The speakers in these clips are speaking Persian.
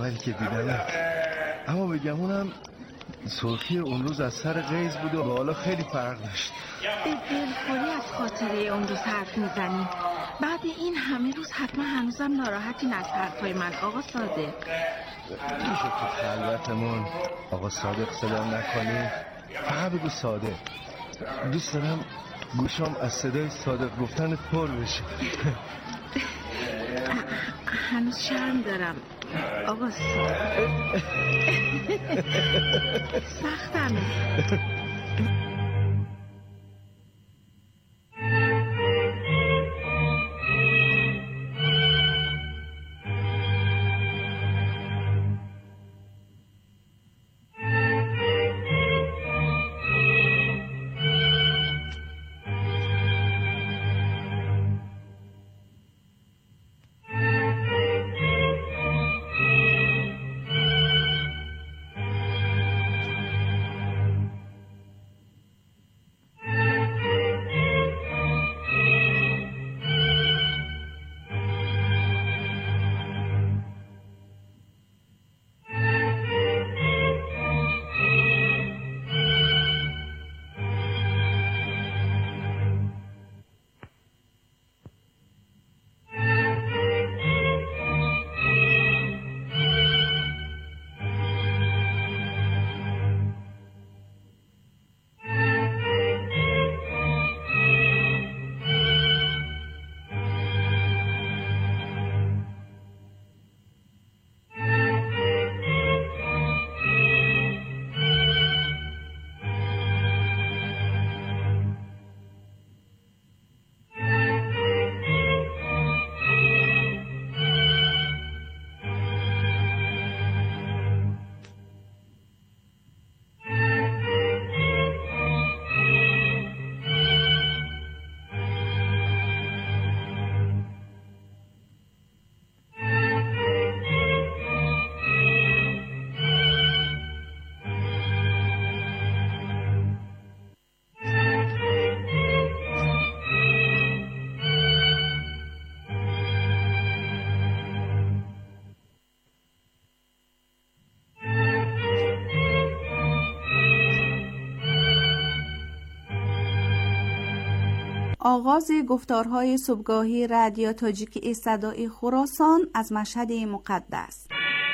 اولی که دیدم. اما بگم اونم سرخی اون روز از سر قیز بود و به حالا خیلی فرق داشت. به دلخوری از خاطره اون روز حرف میزنیم. بعد این همه روز حتما هنوزم ناراحتین از حرفای من آقا صادق. میشه تو خلوتمون آقا صادق صدا نکنی؟ فقط بگو صادق. دوست دارم گوشم از صدای صادق گفتن پر بشه. هنوز شرم دارم آقا صادق. سختمه. آغاز گفتارهای صبحگاهی رادیو تاجیکی صدای خراسان از مشهد مقدس.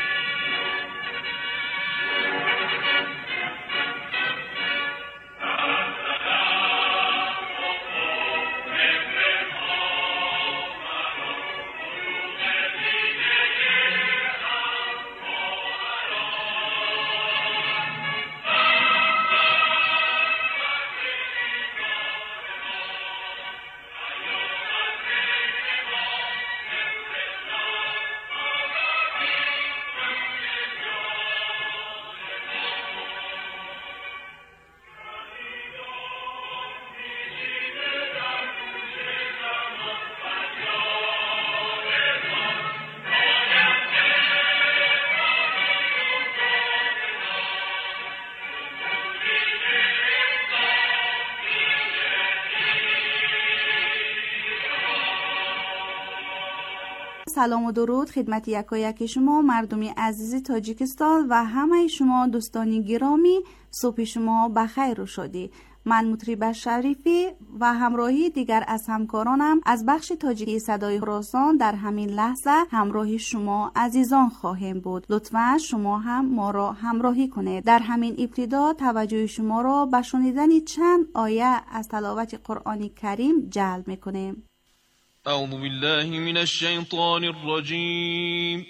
سلام و درود خدمت یکایک شما مردمی عزیز تاجیکستان و همه شما دوستانی گرامی. صبح شما بخیر و شادی. من مطرب شریفی و همراهی دیگر از همکارانم از بخش تاجیکی صدای خراسان در همین لحظه همراه شما عزیزان خواهیم بود. لطفاً شما هم ما را همراهی کنید. در همین ابتدا توجه شما را به شنیدن چند آیه از تلاوت قرآن کریم جلب می‌کنیم. اعوذ بالله من الشیطان الرجیم.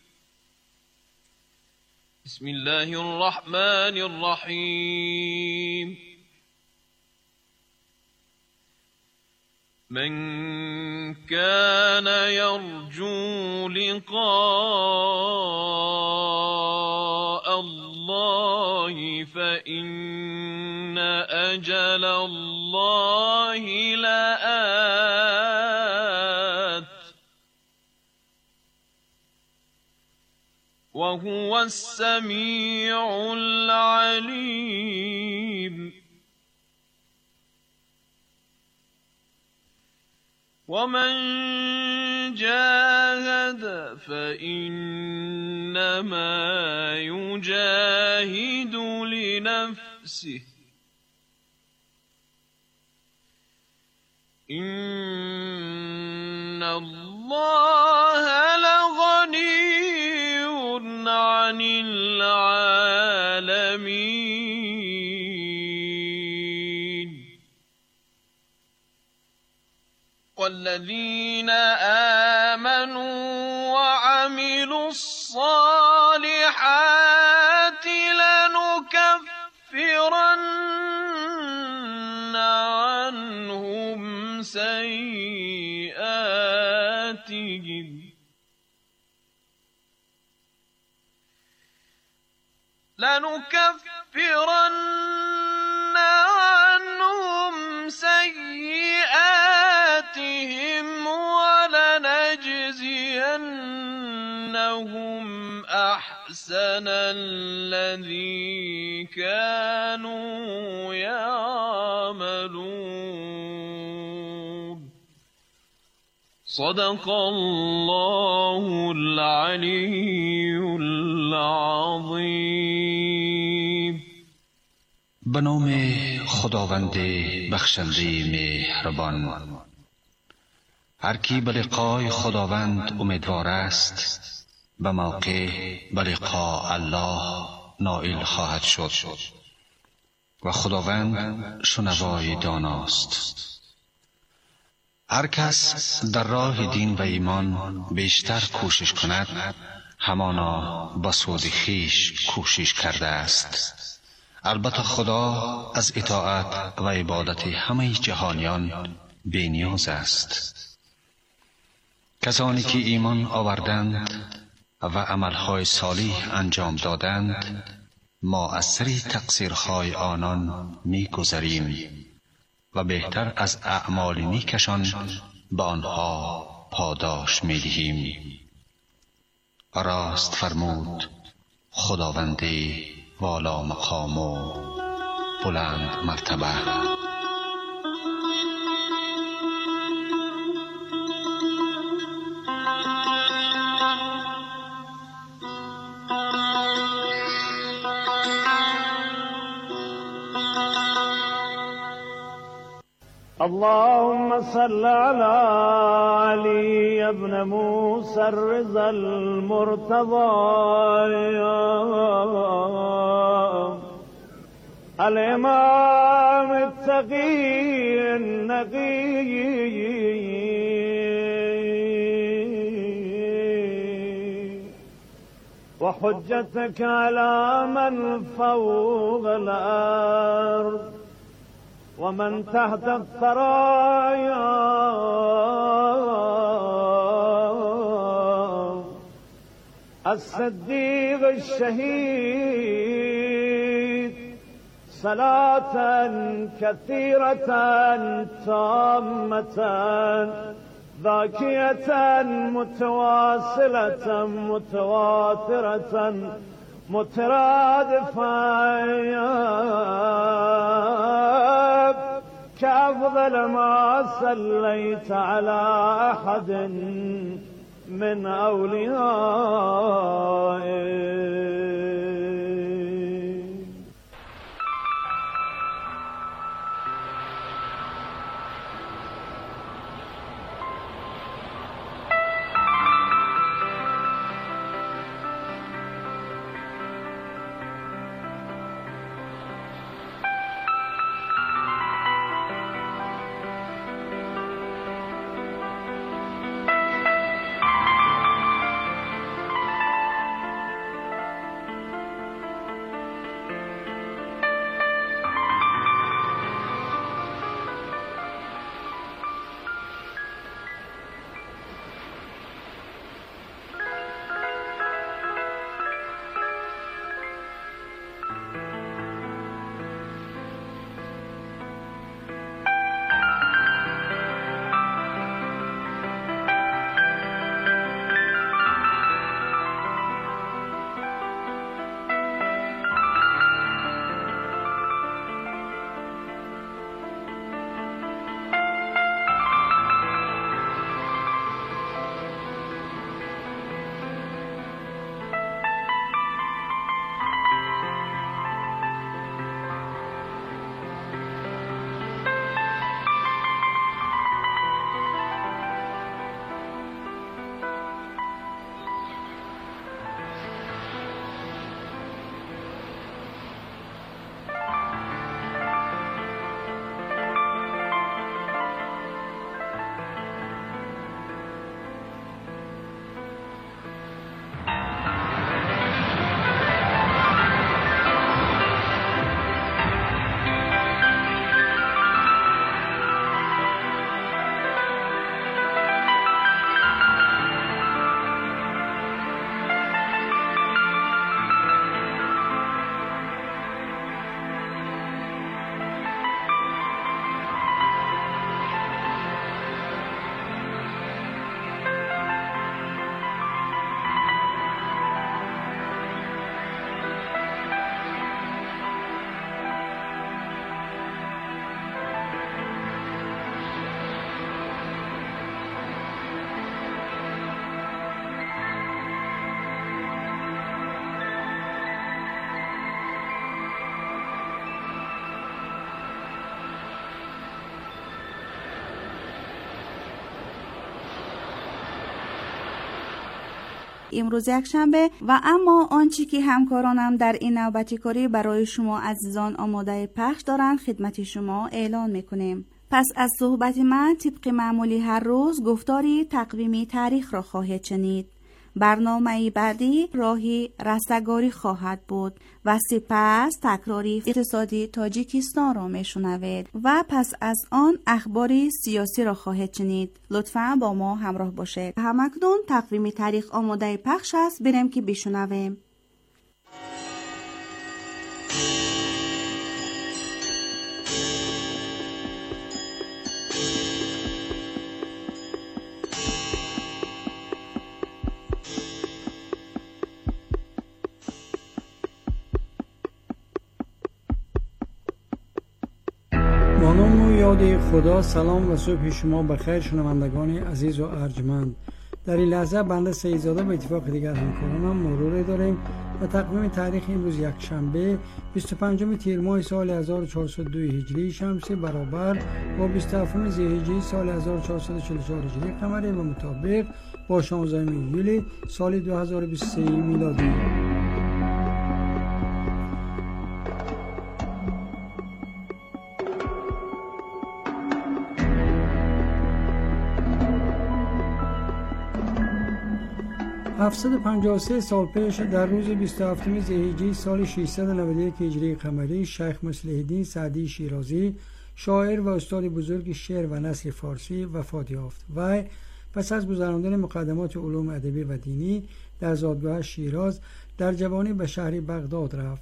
بسم الله الرحمن الرحیم. من كان يرجو لقاء الله فإن أجل الله لآت وهو السميع العليم. ومن جاهد فإنما يجاهد لنفسه إن الله لغني عن العالمين والذين آمنوا وعملوا الصالحات لنكفرن عنهم سيئاتهم ولنجزينهم أحسن الذي كانوا يعملون صدق الله العلي العظیم. به نام خداوند بخشنده مهربان. هر کی به لقای خداوند امیدوار است به موقع به لقاء الله نائل خواهد شد و خداوند شنوای داناست. هر کس در راه دین و ایمان بیشتر کوشش کند همانا به سود خویش کوشش کرده است. البته خدا از اطاعت و عبادت همه جهانیان بی‌نیاز است. کسانی که ایمان آوردند و عملهای صالح انجام دادند ما از سری تقصیرهای آنان می‌گذریم و بهتر از اعمال نیکشان به آنها پاداش می‌دهیم. راست فرمود خداوند والا مقام و بلند مرتبه. اللهم صل على علي بن موسى الرضا المرتضى الإمام التقي النقي وحجتك على من فوق الأرض ومن تحت الثرايا الصديق الشهيد صلاة كثيرة تامة ذاكية متواصلة متواترة مترادفة كأفضل ما صليت على أحد من أوليائك. امروز یکشنبه و اما آنچه که همکارانم در این نوبتی کاری برای شما عزیزان آماده پخش دارند خدمت شما اعلان میکنیم. پس از صحبت من طبق معمولی هر روز گفتاری تقویمی تاریخ را خواهید شنید. برنامه بعدی راهی رستگاری خواهد بود و سپس تکراری اقتصادی تاجیکستان را میشنوید و پس از آن اخباری سیاسی را خواهید شنید. لطفاً با ما همراه باشید. همکنون تقویم تاریخ آماده پخش است، بریم که بشنویم. با نام و یاد خدا. سلام و صبح شما بخیر شنوندگان عزیز و ارجمند. در این لحظه بنده سیدزاده به اتفاق دیگر همکارانم مرور داریم و تقویم تاریخ امروز یکشنبه 25 تیر ماه سال 1402 هجری شمسی برابر با 27 ذی‌حجه سال 1444 هجری قمری و مطابق با 16 یولی سال 2023 میلادی. .753 سال پیش در روز 27 ذی‌حجه سال 691 هجری قمری شیخ مصلح الدین سعدی شیرازی شاعر و استاد بزرگ شعر و نثر فارسی وفات یافت. وی پس از گذراندن مقدمات علوم ادبی و دینی در زادگاه شیراز در جوانی به شهر بغداد رفت.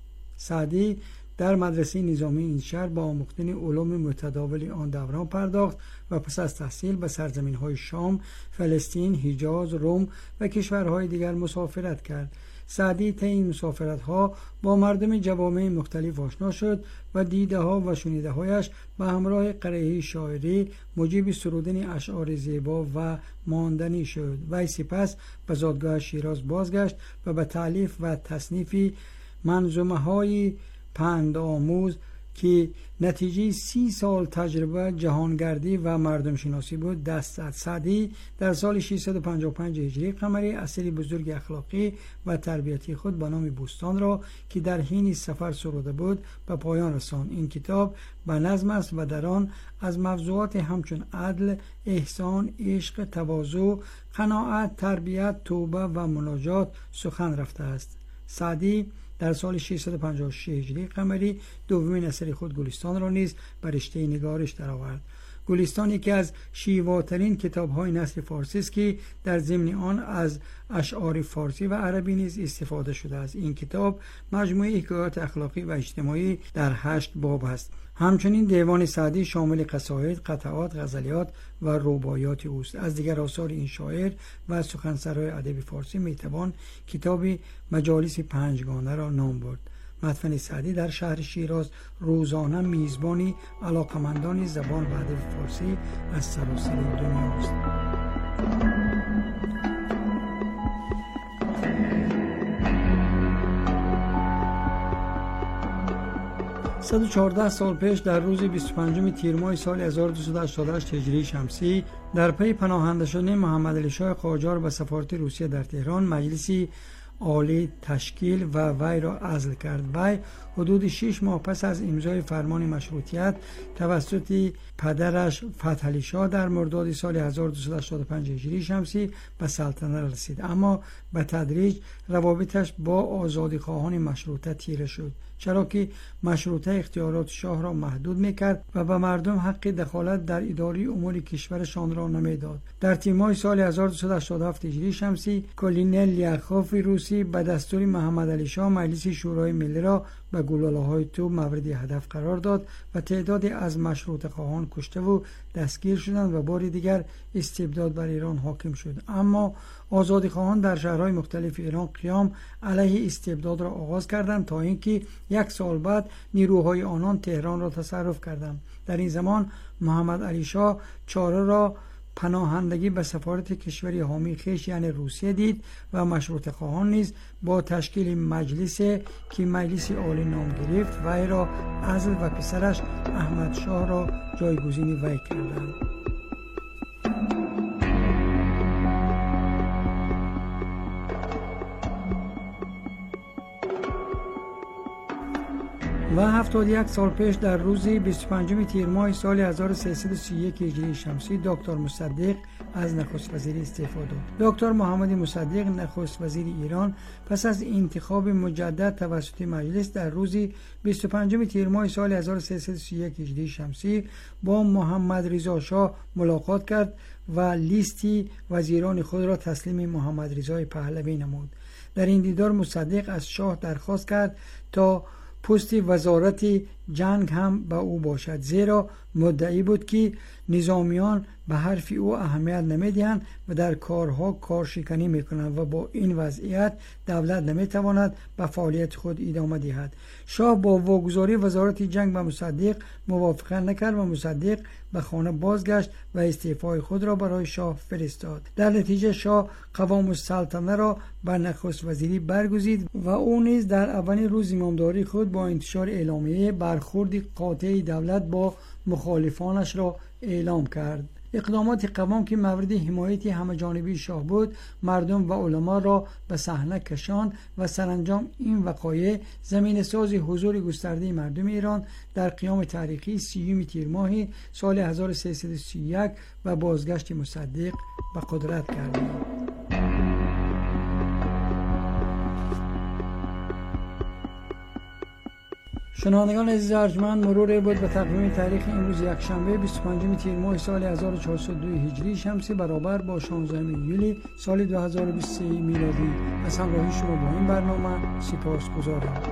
سعدی در مدرسه نظامی این شهر با آموختن علوم متداول آن دوران پرداخت و پس از تحصیل به سرزمین‌های شام، فلسطین، حجاز، روم و کشورهای دیگر مسافرت کرد. سعدی طی این مسافرت‌ها با مردم جوامع مختلف آشنا شد و دیده‌ها و شنیده‌هایش به همراه قریحه شاعری موجب سرودن اشعار زیبا و ماندنی شد. وی سپس به زادگاه شیراز بازگشت و به تألیف و تصنیف منظومه‌های پندآموز که نتیجه 30 سال تجربه جهانگردی و مردم شناسی بود دست زد. سعدی در سال 655 هجری قمری اثری بزرگ اخلاقی و تربیتی خود به نام بوستان را که در حین سفر سروده بود به پایان رساند. این کتاب به نظم است و در آن از موضوعات همچون عدل، احسان، عشق، تواضع، قناعت، تربیت، توبه و مناجات سخن رفته است. سعدی در سال 656 هجری قمری دومین اثر خود گلستان را نیز به رشته نگارش درآورد. گلستان یکی از شیواترین کتاب‌های نثر فارسی است که در ضمن آن از اشعار فارسی و عربی نیز استفاده شده است. این کتاب مجموعه حکایات اخلاقی و اجتماعی در 8 باب است. همچنین دیوان سعدی شامل قصاید، قطعات، غزلیات و رباعیات اوست. از دیگر آثار این شاعر و سخنسرای ادب فارسی میتوان کتاب مجالس پنجگانه را نام برد. مدفن سعدی در شهر شیراز روزانه میزبانی علاقمندان زبان و ادب فارسی از سراسر دنیا است. 114 سال پیش در روز 25 تیر ماه سال 1288 هجری شمسی در پی پناهنده شدن محمد علی شاه قاجار به سفارت روسیه در تهران مجلسی عالی تشکیل و وی را عزل کرد. وی حدود 6 ماه پس از امضای فرمان مشروطیت توسط پدرش فتح علی شاه در مرداد سال 1285 هجری شمسی به سلطنت رسید، اما به تدریج روابطش با آزادیخواهان مشروطه تیره شد، چرا که مشروطه اختیارات شاه را محدود میکرد و به مردم حق دخالت در اداره امور کشورشان را نمیداد. در تیمای سال 1287 هجری شمسی کلینل لیاخوف روسی به دستور محمد علی شاه مجلس شورای ملی را به گلوله‌های توپ مورد هدف قرار داد و تعدادی از مشروطه خواهان کشته و دستگیر شدند و بار دیگر استبداد بر ایران حاکم شد. اما آزادی خواهان در شهرهای مختلف ایران قیام علیه استبداد را آغاز کردند تا اینکه 1 سال بعد نیروهای آنان تهران را تصرف کردند. در این زمان محمد علی شاه چاره را پناهندگی به سفارت کشوری حامی خویش یعنی روسیه دید و مشروطه خواهان نیز با تشکیل مجلسی که مجلس عالی نام گرفت وی را عزل و پسرش احمد شاه را جایگزین وی کردند. و 71 سال پیش در روز 25 تیر ماه سال 1331 هجری شمسی دکتر مصدق از نخست وزیری استعفا داد. دکتر محمد مصدق نخست وزیر ایران پس از انتخاب مجدد توسط مجلس در روز 25 تیر ماه سال 1331 هجری شمسی با محمد رضا شاه ملاقات کرد و لیستی وزیران خود را تسلیم محمد رضا پهلوی نمود. در این دیدار مصدق از شاه درخواست کرد تا پست وزارت جنگ هم به او باشد، زیرا مدعی بود که نظامیان به حرف او اهمیت نمیدهند و در کارها کارشکنی میکنند و با این وضعیت دولت نمیتواند به فعالیت خود ادامه دهد. شاه با واگذاری وزارت جنگ به مصدق موافقت نکرد و مصدق به خانه بازگشت و استعفای خود را برای شاه فرستاد. در نتیجه شاه قوام السلطنه را به نخست وزیری برگزید و او نیز در اولین روز زمامداری خود با انتشار اعلامیه برخورد قاطع دولت با مخالفانش را اعلام کرد. اقدامات قوام که مورد حمایت همه‌جانبی شاه بود مردم و علما را به صحنه کشاند و سرانجام این وقایع زمین ساز حضور گسترده مردم ایران در قیام تاریخی 30 تیر ماه سال 1331 و بازگشت مصدق به قدرت کردند. شنوندگان عزیز ارجمند، مرور بود به تقویم تاریخ امروز یکشنبه 25 تیر ماه سال 1402 هجری شمسی برابر با 16 یولی سال 2023 میلادی. از همراهی شما با این برنامه سپاسگزارم.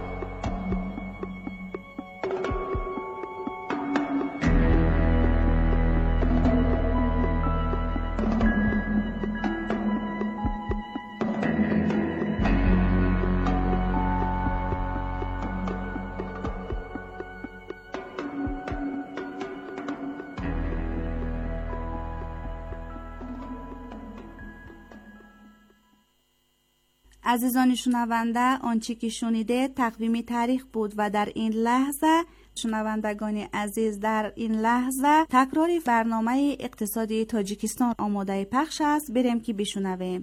عزیزان شنونده، آنچه که شنیده تقویم تاریخ بود و در این لحظه شنوندگان عزیز در این لحظه تکرار برنامه اقتصادی تاجیکستان آماده پخش است. بریم که بشنویم.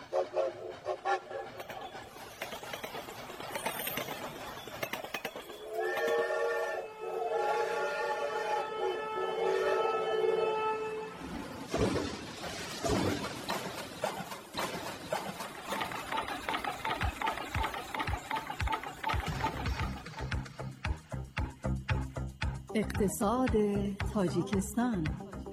اقتصاد تاجیکستان.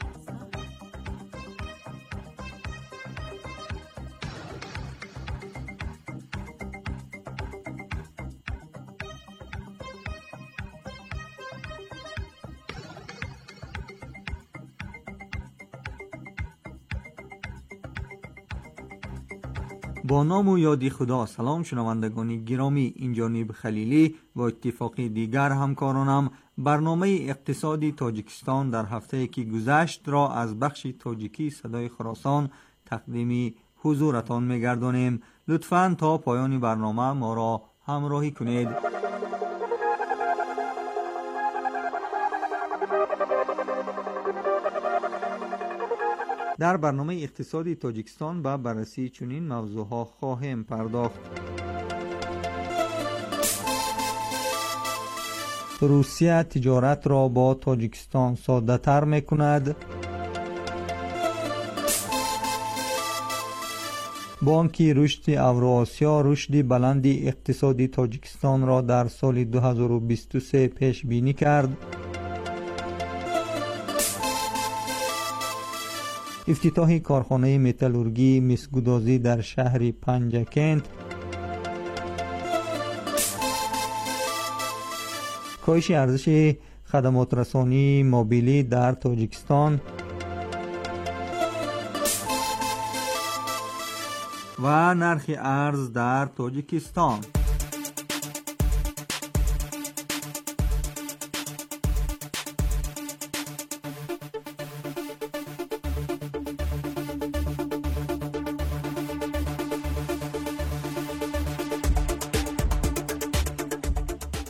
با نام و یادی خدا. سلام شنوندگان گرامی، این جانب خلیلی و اتفاقی دیگر همکارانم برنامه اقتصادی تاجیکستان در هفته که گذشت را از بخش تاجیکی صدای خراسان تقدیم حضورتان می‌گردانیم. لطفاً تا پایان برنامه ما را همراهی کنید. در برنامه اقتصادی تاجیکستان به بررسی چنین موضوعها خواهیم پرداخت. روسیه تجارت را با تاجیکستان ساده تر می کند. بانک رشد اوراسیا رشد بلند اقتصادی تاجیکستان را در سال 2023 پیش بینی کرد. افتتاح کارخانه متالورگی مسگودازی در شهر پنجکند. کاهش ارزش خدمات رسانی موبیلی در تاجیکستان و نرخ ارز در تاجیکستان.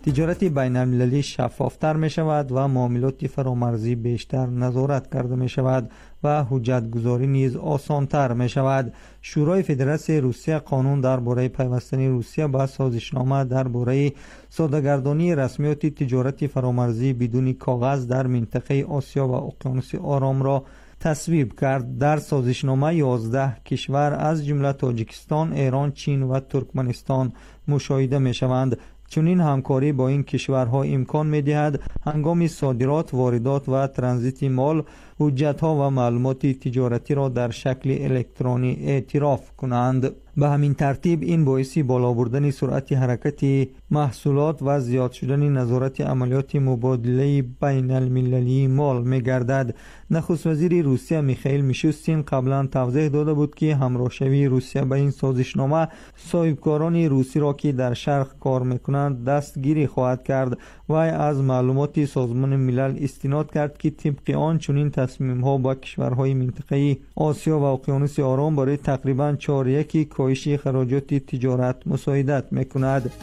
تجارت بین المللی شفافتر می شود و معاملات فرامرزی بیشتر نظارت کرده می شود و حجت گذاری نیز آسانتر می شود. شورای فدراسیون روسیه قانون درباره پیوستن روسیه به سازشنامه درباره سوداگردانی رسمیات تجارت فرامرزی بدون کاغذ در منطقه آسیا و اقیانوس آرام را تصویب کرد. در سازشنامه 11 کشور از جمله تاجیکستان، ایران، چین و ترکمنستان مشاهده می شوند. چنین همکاری با این کشورها امکان می دهد هنگام صادرات، واردات و ترانزیت مال حجت‌ها و معلومات تجارتی را در شکل الکترونی اعتراف کنند. به همین ترتیب این باعث بالا بردن سرعت حرکت محصولات و زیاد شدن نظارت عملیات مبادله بین المللی مال می گردد. نخست وزیر روسیه میخائیل میشوستین قبلا توضیح داده بود که همراهشوی روسیه به این سازشنامه صاحبکاران روسی را که در شرق کار میکنند دستگیری خواهد کرد. وی از معلومات سازمان ملل استناد کرد که طبق آن چنین تصمیم‌ها با کشورهای منطقه آسیا و اقیانوس آرام برای تقریباً 4/1 کاهش خراجات تجارت مساعدت میکند.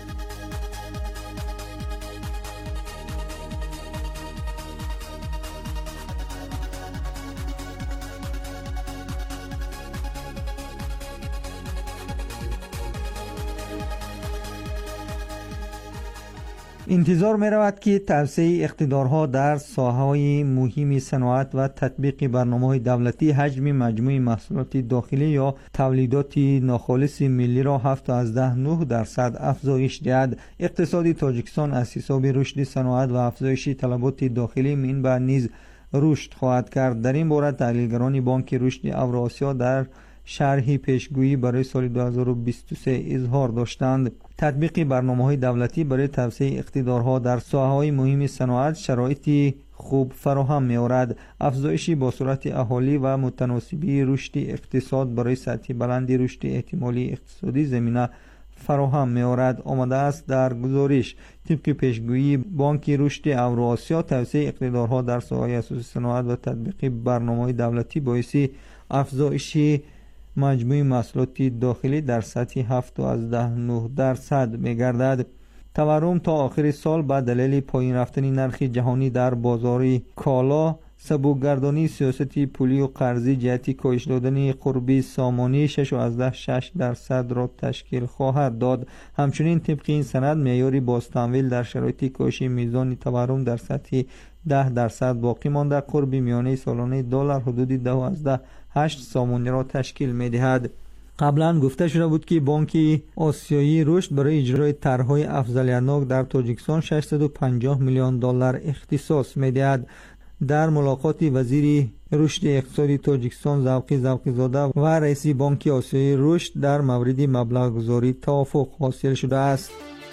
انتظار می رود که توسعه اقتدارها در ساحه‌های مهم صنعت و تطبیق برنامه‌های دولتی حجم مجموع محصولات داخلی یا تولیدات ناخالص ملی را 7.9% افزایش دهد. اقتصاد تاجیکستان از حساب رشد صنعت و افزایش طلبات داخلی منبع نیز رشد خواهد کرد. در این باره تحلیلگران بانک رشد اوراسیا در شرح پیشگویی برای سال 2023 اظهار داشتند. تطبیق برنامه‌های دولتی برای توسعه اقتدارها در ساحه‌های مهم صنعت شرایط خوب فراهم می‌آورد. افزایش با سرعت اهالی و متناسبی رشد اقتصاد برای سطح بلند رشد احتمالی اقتصادی زمینه فراهم می‌آورد. آمده است در گزارش طبق پیشگویی بانک رشد اوراسیا توسعه اقتدارها در ساحه اساسی صنعت و تطبیق برنامه‌های دولتی باعث افزایش مجموع محصولات داخلی در سطح 7.9% می‌گردد. تورم تا آخر سال به دلیل پایین رفتن نرخ جهانی در بازار کالا، سبکگردانی سیاست پولی و قرضی جهت کاهش دادن قربی سامانی 6.6% را تشکیل خواهد داد. همچنین طبق این سند معیار بازتمویل در شرایط کاهش میزان تورم در سطح 10% باقی مانده. قرب میانه سالانه دلار حدود 10.8 سامانی را تشکیل می‌دهد. قبلا گفته شده بود که بانک آسیایی رشد برای اجرای طرح‌های افضلیت‌ناک در تاجیکستان 650 میلیون دلار اختصاص می‌دهد. در ملاقات وزیر رشد اقتصادی تاجیکستان ذوقی زاده و رئیس بانک آسیایی رشد در مورد مبلغ گذاری توافق حاصل شده است.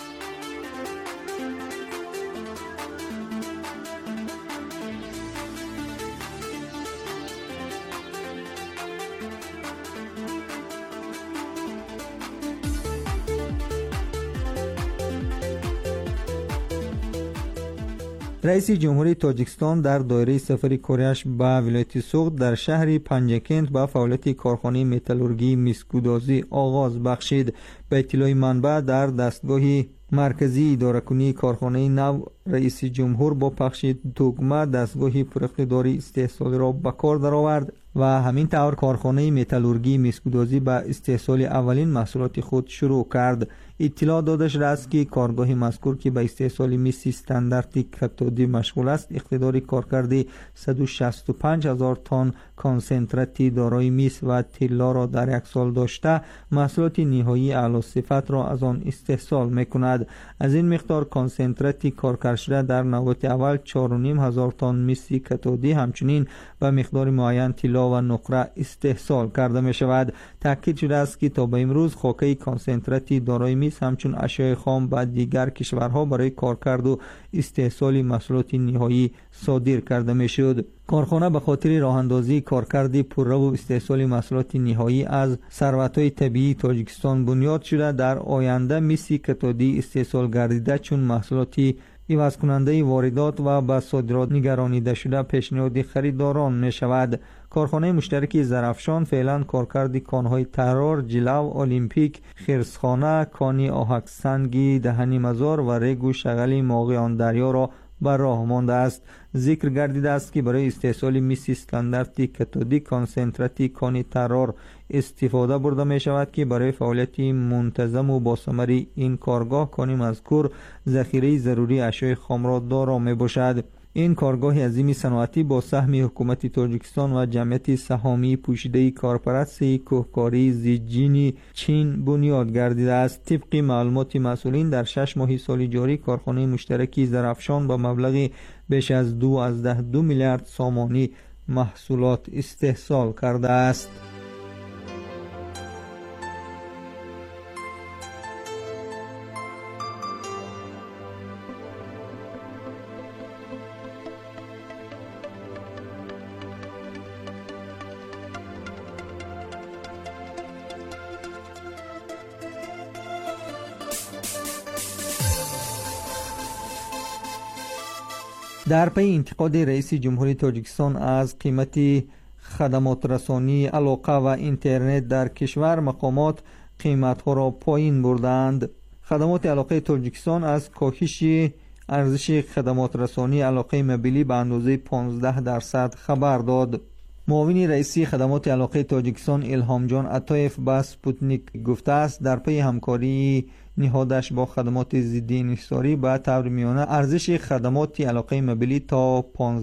رئیس جمهوری تاجیکستان در دایره سفر کاریش به ولایت سوخت در شهر پنجکند با فعالیت کارخانه متالورژی میسکودازی آغاز بخشید. به اطلاع منبع در دستگاه مرکزی اداره کنی کارخانه نو، رئیس جمهور با پخش دگمه دستگاه پراقتداری استحصال را به کار درآورد و همین طور کارخانه متالورژی میسکودازی به استحصال اولین محصولات خود شروع کرد. اطلاع داده شده است که کارگاه مذکور که به استحصال مس استانداردی کاتودی مشغول است، اقتدار کارکردی 165,000 تن کنسنترات دارای مس و طلا را در یک سال داشته، محصولات نهایی اعلی صفت را از آن استحصال می‌کند. از این مقدار کنسنترات کارکرد شده در نوبت اول 4,500 تن مس کاتودی همچنین به مقدار معین طلا و نقره استحصال کرده می شود. تاکید شده است که تا به امروز خاکه کنسنترات دارای مس همچون اشیاء خام به دیگر کشورها برای کارکرد و استحصال محصولات نهایی صادر کرده می شد. کارخانه به خاطر راه اندازی کارکرد پررو و استحصال محصولات نهایی از ثروت‌های طبیعی تاجیکستان بنیاد شده. در آینده مس کاتودی استحصال گردیده چون محصولات عوض کننده واردات و به صادرات نگرانیده شده پیشنهاد خریداران می شود. کارخانه مشترک زرافشان فعلا کارکرد کانهای طرار، جلو، المپیک، خرسخانه، کانی آهک سنگی، دهنی مزار و ریگ و شغل ماغیان دریا را بر راه مانده است. ذکر گردیده است که برای استحصال مس استانداردی کاتودی کانسنتراتی کانی طرار استفاده برده می شود که برای فعالیت منتظم و باثمری این کارگاه کانی مذکور ذخیره ضروری اشیاء خام را دارا می باشد. این کارگاه عظیم صنعتی با سهم حکومت تاجیکستان و جمعیت سهامی پوشیده کارپرست کوهکاری زیجینی چین بنیاد گردیده است. طبق معلومات مسئولین در 6 ماه سال جاری کارخانه مشترک زرافشان با مبلغ بیش از 2 میلیارد سامانی محصولات استحصال کرده است. در پی انتقاد رئیس جمهوری تاجیکستان از قیمت خدمات رسانی، علاقه و اینترنت در کشور، مقامات قیمت‌ها را پایین بردند. خدمات علاقه تاجیکستان از کاهش ارزش خدمات رسانی علاقه موبیلی به اندازه 15% خبر داد. معاون رئیسی خدمات علاقه تاجیکستان الهام جان عطایف به سپوتنیک گفته است در پی همکاری نهادش با خدمات ضد انحصاری به طور میانه ارزش خدمات علاقه موبیلی تا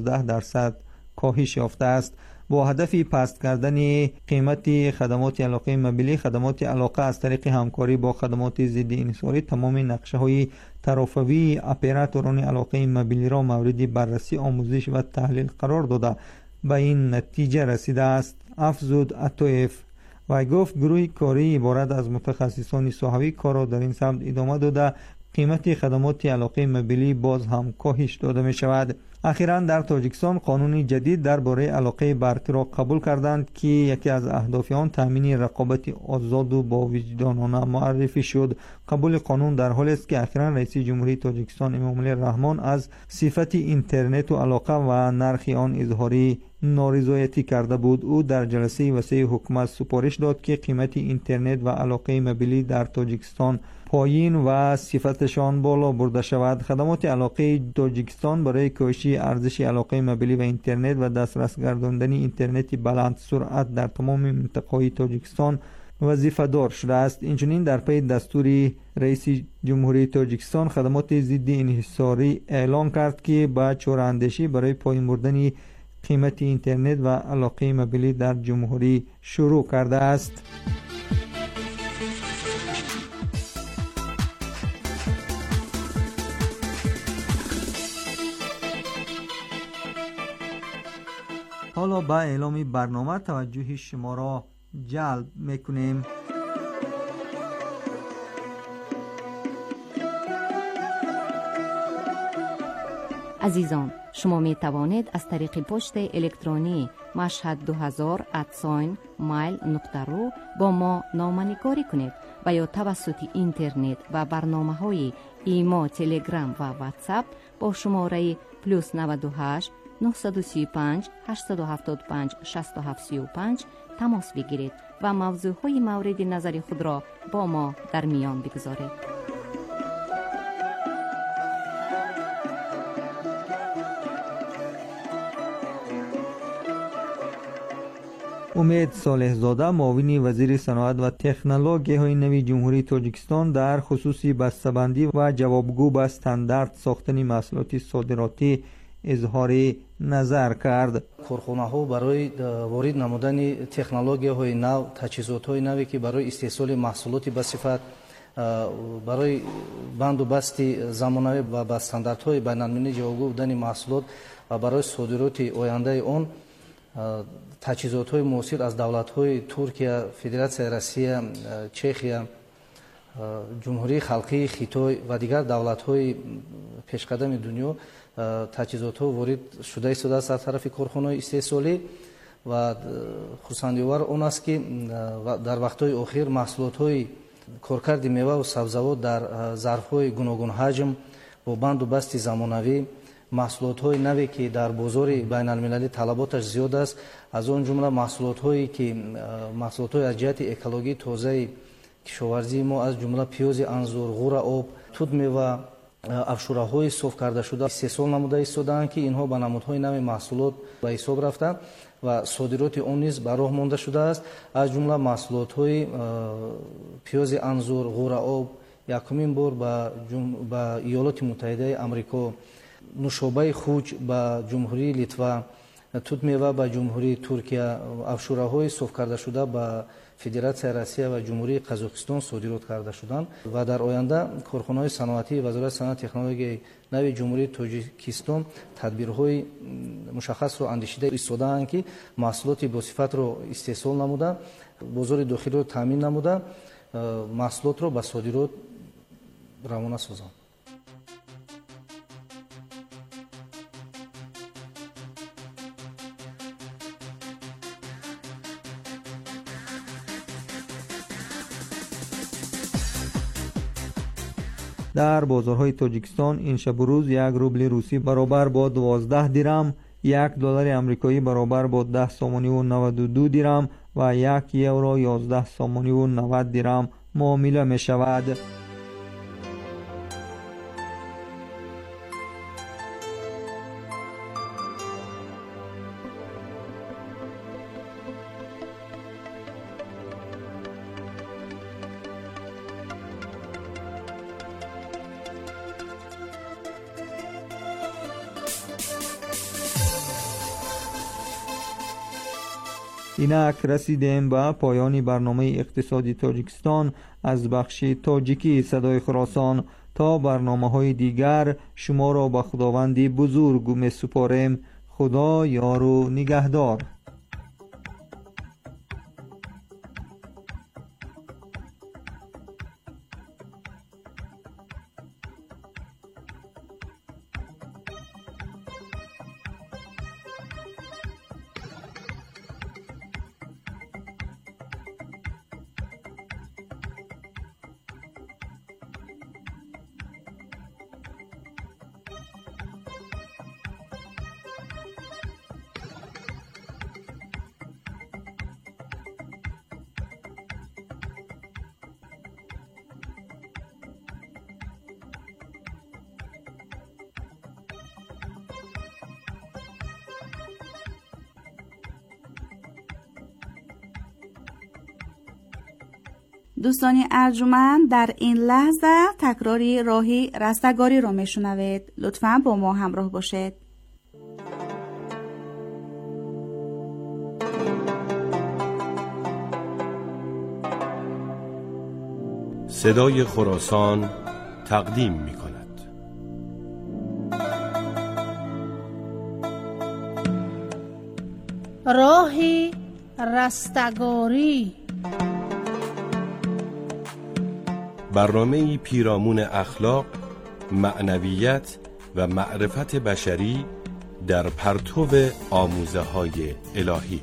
15% کاهش یافته است. با هدف پست کردن قیمت خدمات علاقه موبیلی، خدمات علاقه از طریق همکاری با خدمات ضد انحصاری تمام نقشه‌های ترافوی اپراتوران علاقه موبیلی را مورد بررسی، آموزش و تحلیل قرار داده به این نتیجه رسیده است. افزود عطایف و گفت گروه کاری عبارت از متخصصان صحوی کار را در این سمت ادامه داده قیمت خدمات علاقه موبیلی باز هم کاهش داده می شود. اخیراً در تاجیکستان قانون جدید درباره علاقه برقی را قبول کردند که یکی از اهداف آن تامین رقابت آزاد و با وجدانانه معرفی شد. قبول قانون در حالی است که اخیراً رئیس جمهوری تاجیکستان امامعلی رحمان از صفت اینترنت و علاقه و نرخ آن اظهار نارضایتی کرده بود. او در جلسه وسیع حکومت سپارش داد که قیمت اینترنت و علاقه موبیلی در تاجیکستان پایین و صفتشان بالا برده شود. خدمات علاقه تاجیکستان برای کاهش ارزش علاقه موبیلی و اینترنت و دسترس گرداندن اینترنت بلند سرعت در تمام منطقه‌های تاجیکستان وظیفه دار شده است. اینچنین در پی دستور رئیس جمهوری تاجیکستان خدمات ضد انحصاری اعلام کرد که با چاره‌اندیشی برای پایین بردن قیمت اینترنت و علاقه موبیلی در جمهوری شروع کرده است. حالا با اعلام برنامه توجه شما را جلب میکنیم. عزیزان، شما می توانید از طریق پست الکترونی mashhad2000@mail.ru با ما نامه‌نگاری کنید و یا توسط اینترنت و برنامه‌های ایما، تلگرام و واتساپ با شماره +98 935 875 6735 تماس بگیرید و موضوعهای مورد نظر خود را با ما در میان بگذارید. امید صالح زاده، معاون وزیر صنعت و تکنولوژی نوی جمهوری تاجیکستان در خصوص بسته‌بندی و جوابگو به استاندارد ساختن محصولات صادراتی اظهار نظر کرد. کارخانه‌ها برای وارد نمودن تکنولوژی‌های نو، تجهیزات‌های نوی که برای استحصال محصولات با صفت، برای بند و بست زمانه‌ای و با استانداردهای بین‌المللی جوابگو بودن محصولات و برای صادرات آینده آن تجهیزات‌های موثر از دولت‌های ترکیه، فدراسیای روسیه، چخیا، جمهوری خلقی خیتای و دیگر دولت‌های پیشقدم دنیا تجهیزات‌ها وارد شده است از طرف کارخانه‌های استحصالی و خرسندآور آن است که در وقت‌های اخیر محصولات‌های کارکرد میوه و سبزیجات در ظرف‌های گوناگون حجم бо банду басти замонавӣ маҳсулотҳои наве ки дар бозори байналмилалӣ талаботаш зиёд аст, аз он ҷумла маҳсулотҳои аз ҷиҳати экологии тозаи кишоварзии мо, аз ҷумла пиёзи анзур, ғура об, туд мева, афшураҳои софкардашуда истеҳсол намуда истодаанд ки инҳо ба намудҳои нави маҳсулот ба ҳисоб рафта ва содироти он низ ба роҳ монда шудааст. аз ҷумла маҳсулотҳои пиёзи анзур, ғура об якумин бор ба иёлоти муттаҳидаи амрико, нушобаи хуч ба ҷумҳурии Литва, туд мева ба ҷумҳурии Туркия, афшураҳои софкардашуда ба Федератсияи Россия ва ҷумҳурии Қазоқистон содирот карда шуданд ва дар оянда корхонаҳои саноатии Вазорати саноати технологияи нави ҷумҳурии Тоҷикистон тадбирҳои мушаххасро андешида истодаанд ки маҳсулоти босифатро истеҳсол намуда, бозори дохилиро таъмин намуда, маҳсулотро ба содирот равона созанд. در بازارهای تاجیکستان این شب و روز 1 روبل روسی برابر با 12 درم، 1 دلار آمریکایی برابر با 10 سامانی و 92 درم و 1 یورو 11 سامانی و 90 درم معامله می شود. اینک رسیدیم به پایان برنامه اقتصادی تاجیکستان از بخش تاجیکی صدای خراسان. تا برنامه‌های دیگر شما را به خداوند بزرگ می‌سپاریم. خدا یار و نگهدار. دوستانی ارجمند، در این لحظه تکراری راهی رستگاری رو میشنوید. لطفاً با ما همراه باشید. صدای خراسان تقدیم می کند. راهی رستگاری، برنامه‌ای پیرامون اخلاق، معنویت و معرفت بشری در پرتو آموزه‌های الهی.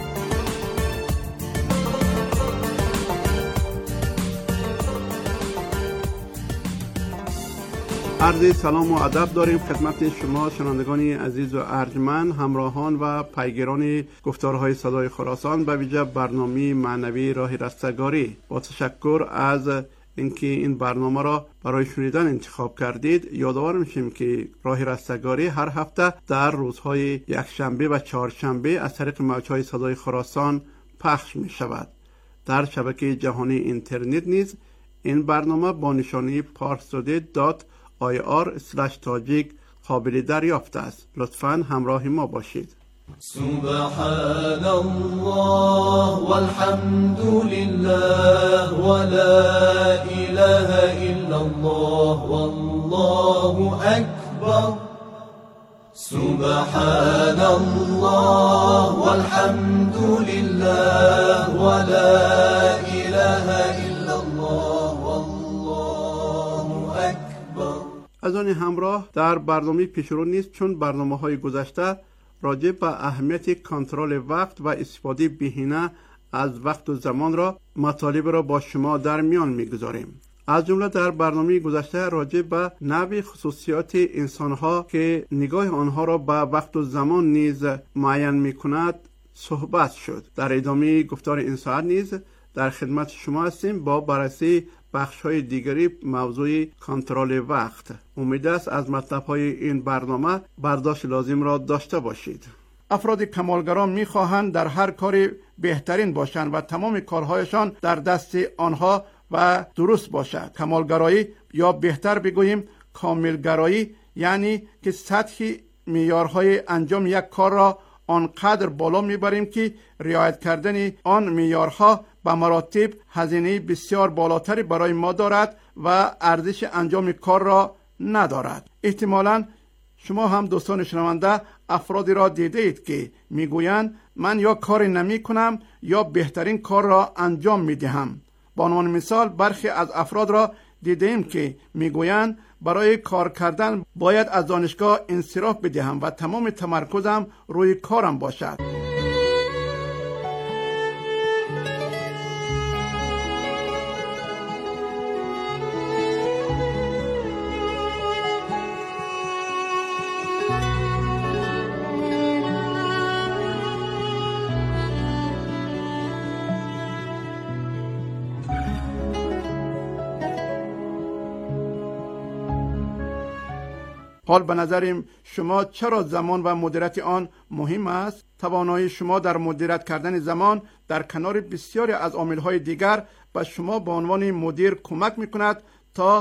عرض سلام و ادب داریم خدمت شما شنوندگان عزیز و ارجمند، همراهان و پیگیران گفتارهای صدای خراسان، به ویژه برنامه معنوی راه رستگاری. با تشکر از اینکه این برنامه را برای شنیدن انتخاب کردید. یادآور میشیم که راه رستگاری هر هفته در روزهای یکشنبه و چهارشنبه از طریق موجهای صدای خراسان پخش می شود. در شبکه جهانی اینترنت نیز این برنامه با نشانی parstoday.ir/tajik قابل دریافت است. لطفاً همراه ما باشید. سبحان الله والحمد لله ولا إله إلا الله والله أكبر. سبحان الله والحمد لله ولا إله إلا الله والله أكبر. از آن همراه در برنامه پیشرو نیست، چون برنامه‌های گذشته راجع به اهمیت کنترل وقت و استفاده بهینه از وقت و زمان را مطالب را با شما در میان میگذاریم. از جمله در برنامه گذشته راجع به نوع خصوصیات انسانها که نگاه آنها را به وقت و زمان نیز معین می‌کند صحبت شد. در ادامه گفتار این ساعت نیز در خدمت شما هستیم با بررسی بخش‌های دیگری موضوع کنترل وقت. امید است از مطلب‌های این برنامه برداشت لازم را داشته باشید. افراد کمالگران می‌خواهند در هر کاری بهترین باشند و تمام کارهایشان در دست آنها و درست باشد. کمالگرایی یا بهتر بگوییم کاملگرایی یعنی که سطح معیارهای انجام یک کار را آنقدر بالا میبریم که رعایت کردن آن معیارها به مراتب هزینه بسیار بالاتری برای ما دارد و ارزش انجام کار را ندارد. احتمالاً شما هم دوستان شنونده افرادی را دیده اید که میگویند من یا کاری نمی کنم یا بهترین کار را انجام می دهم. به عنوان مثال برخی از افراد را دیده ایم که میگویند برای کار کردن باید از دانشگاه انصراف بدهم و تمام تمرکزم روی کارم باشد. حال به نظر شما چرا زمان و مدیریت آن مهم است؟ توانایی شما در مدیریت کردن زمان در کنار بسیاری از عامل‌های دیگر به شما به عنوان مدیر کمک می‌کند تا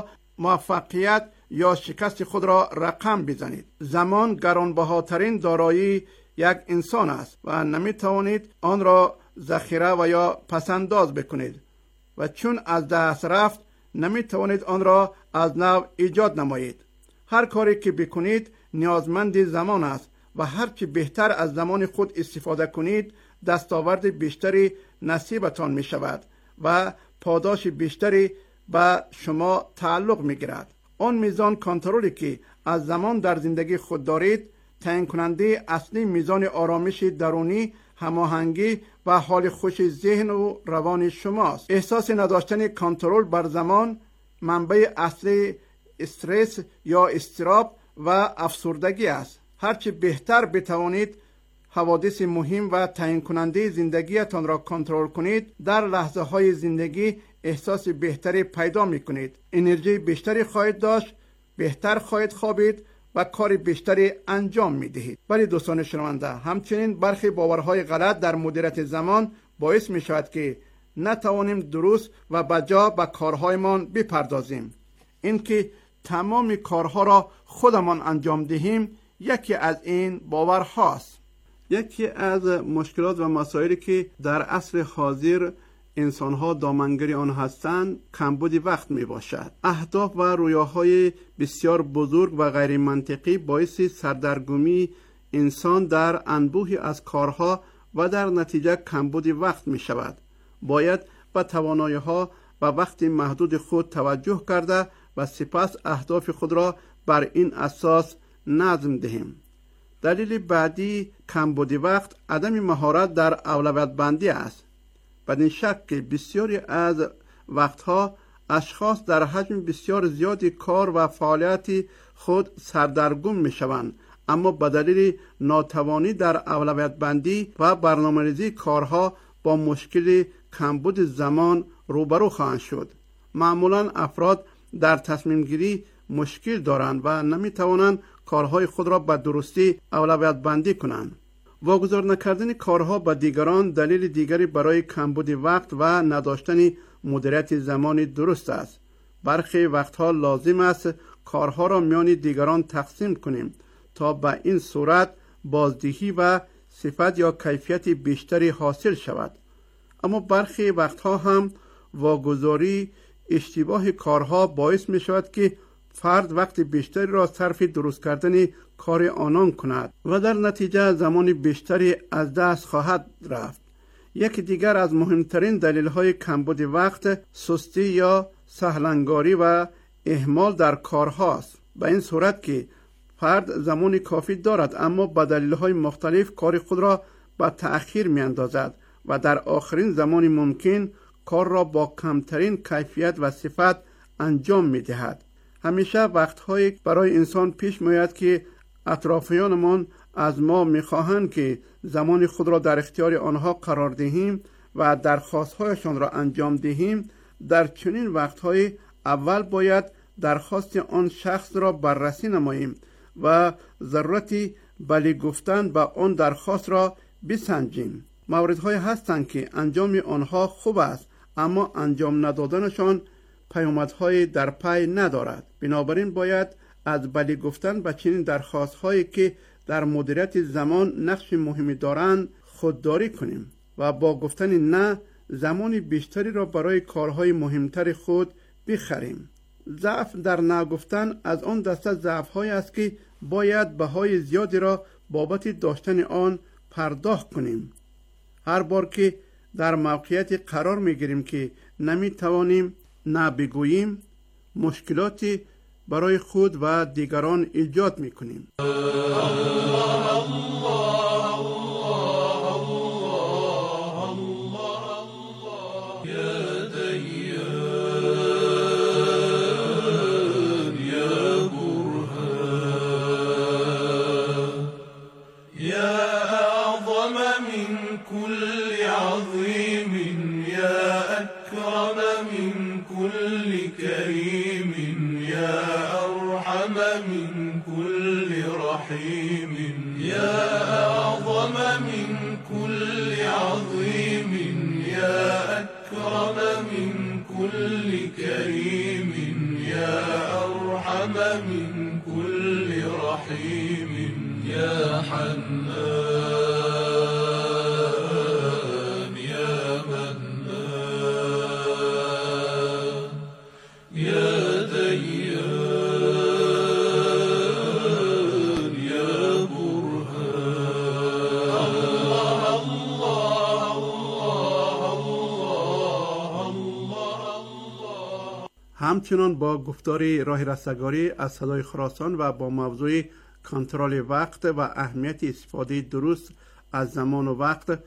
موفقیت یا شکست خود را رقم بزنید. زمان گرانبهاترین دارایی یک انسان است و نمی‌توانید آن را ذخیره و یا پسنداز بکنید و چون از دست رفت نمی‌توانید آن را از نو ایجاد نمایید. هر کاری که بکنید نیازمند زمان است و هرچی بهتر از زمان خود استفاده کنید دستاورد بیشتری نصیبتان می شود و پاداش بیشتری به شما تعلق می گیرد. آن میزان کنترلی که از زمان در زندگی خود دارید تعیین کننده اصلی میزان آرامش درونی، هماهنگی و حال خوش ذهن و روان شماست. احساس نداشتن کنترل بر زمان منبع اصلی استرس یا اضطراب و افسردگی است. هرچی بهتر بتوانید حوادث مهم و تعیین کننده زندگیتان را کنترل کنید در لحظه های زندگی احساس بهتری پیدا می کنید. انرژی بیشتری خواهید داشت، بهتر خواهید خوابید و کار بیشتری انجام می دهید. ولی دوستان شنونده همچنین برخی باورهای غلط در مدیریت زمان باعث می شود که نتوانیم درست و بجا به کارهایمان بپردازیم. اینکه تمام کارها را خودمان انجام دهیم یکی از این باورهاست. یکی از مشکلات و مسائلی که در عصر حاضر انسانها دامنگیر آن هستند کمبود وقت می باشد. اهداف و رویاهای بسیار بزرگ و غیر منطقی باعث سردرگمی انسان در انبوهی از کارها و در نتیجه کمبود وقت می شود. باید به توانایی‌ها و وقت محدود خود توجه کرده و سپس اهداف خود را بر این اساس نظم دهیم. دلیل بعدی کمبود وقت عدم مهارت در اولویت بندی است. بدین شک که بسیاری از وقتها اشخاص در حجم بسیار زیادی کار و فعالیت خود سردرگم می شوند، اما به دلیل ناتوانی در اولویت بندی و برنامه‌ریزی کارها با مشکل کمبود زمان روبرو خواهند شد. معمولا افراد در تصمیم گیری مشکل دارند و نمی توانند کارهای خود را به درستی اولویت بندی کنند. واگذار نکردن کارها به دیگران دلیل دیگری برای کمبود وقت و نداشتن مدیریت زمانی درست است. برخی وقتها لازم است کارها را میان دیگران تقسیم کنیم تا به این صورت بازدهی و صفت یا کیفیت بیشتری حاصل شود. اما برخی وقتها هم واگذاری اشتباه کارها باعث می شود که فرد وقت بیشتری را صرف درست کردن کار آنان کند و در نتیجه زمان بیشتری از دست خواهد رفت. یکی دیگر از مهمترین دلیل‌های کمبود وقت سستی یا سهلنگاری و اهمال در کارهاست. به این صورت که فرد زمان کافی دارد اما به دلایل مختلف کار خود را به تأخیر می‌اندازد و در آخرین زمان ممکن کار را با کمترین کیفیت و صفت انجام می دهد. همیشه وقتهایی برای انسان پیش میاد که اطرافیانمان از ما میخواهند که زمان خود را در اختیار آنها قرار دهیم و درخواستهایشان را انجام دهیم. در چنین وقتهای اول باید درخواست آن شخص را بررسی نماییم و ضرورتی بلی گفتن به آن درخواست را بسنجیم. موردهای هستند که انجام آنها خوب است اما انجام ندادنشان پیامدهای در پی ندارد. بنابراین باید از بلی گفتن به چنین درخواستهایی که در مدیریت زمان نقش مهمی دارند خودداری کنیم و با گفتن نه زمان بیشتری را برای کارهای مهمتر خود بخریم. ضعف در نه گفتن از آن دسته ضعف‌هایی است که باید بهای زیادی را بابت داشتن آن پرداخت کنیم. هر بار که در موقعیتی قرار می‌گیریم که نمی‌توانیم نه بگوییم، مشکلاتی برای خود و دیگران ایجاد می‌کنیم. همچنان با گفتار راه رستگاری از صدای خراسان و با موضوع کنترل وقت و اهمیت استفاده درست از زمان و وقت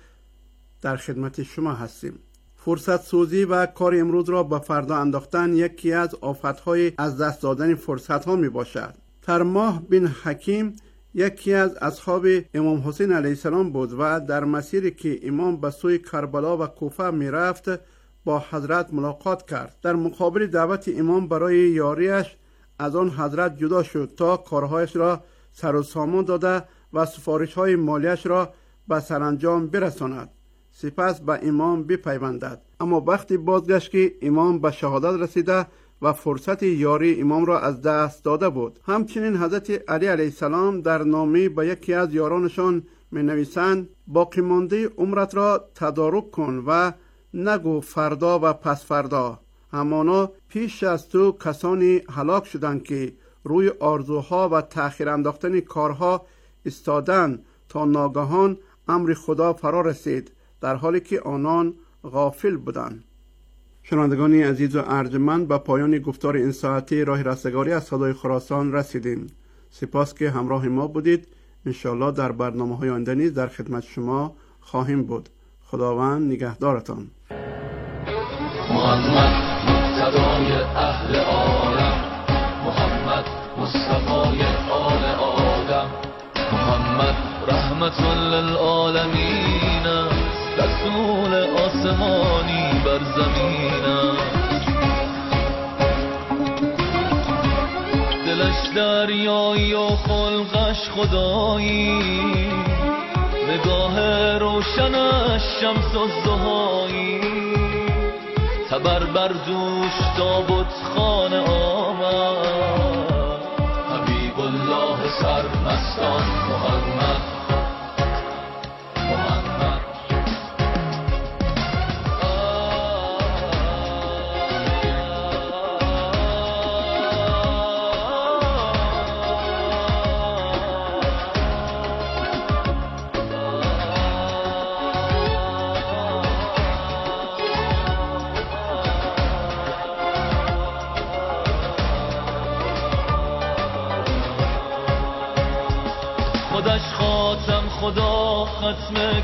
در خدمت شما هستیم. فرصت سوزی و کار امروز را به فردا انداختن یکی از آفتهای از دست دادن فرصت ها می باشد. ترماح بن حکیم یکی از اصحاب امام حسین علیه السلام بود و در مسیری که امام به سوی کربلا و کوفه می رفت با حضرت ملاقات کرد. در مقابل دعوت امام برای یاریش از آن حضرت جدا شد تا کارهایش را سر و سامان داده و سفارش‌های مالیش را به سرانجام برساند، سپس به امام بپیوندد. اما وقتی بازگشت که امام به شهادت رسیده و فرصت یاری امام را از دست داده بود. همچنین حضرت علی علیه السلام در نامه به یکی از یارانشان می نویسند باقی مانده عمرت را تدارک کن و نگو فردا و پس فردا. همانا پیش از تو کسانی هلاک شدند که روی آرزوها و تأخیر انداختن کارها استادند تا ناگهان امر خدا فرا رسید در حالی که آنان غافل بودند. شنوندگان عزیز و ارجمند، به پایان گفتار این ساعتی راه رستگاری از صدای خراسان رسیدیم. سپاس که همراه ما بودید. انشاءالله در برنامه‌های آینده نیز در خدمت شما خواهیم بود. خداوند نگهدارتان. محمد مقتدای اهل عالم، محمد مصطفای آل آدم، محمد رحمت للعالمین، رسول آسمانی بر زمین. دلش دریایی و خلقش خدایی، نگاه روشنش شمس الضحایی. تبر بر دوش تابوت خانه آمد، حبیب الله سرمستان محمد. خدا ختم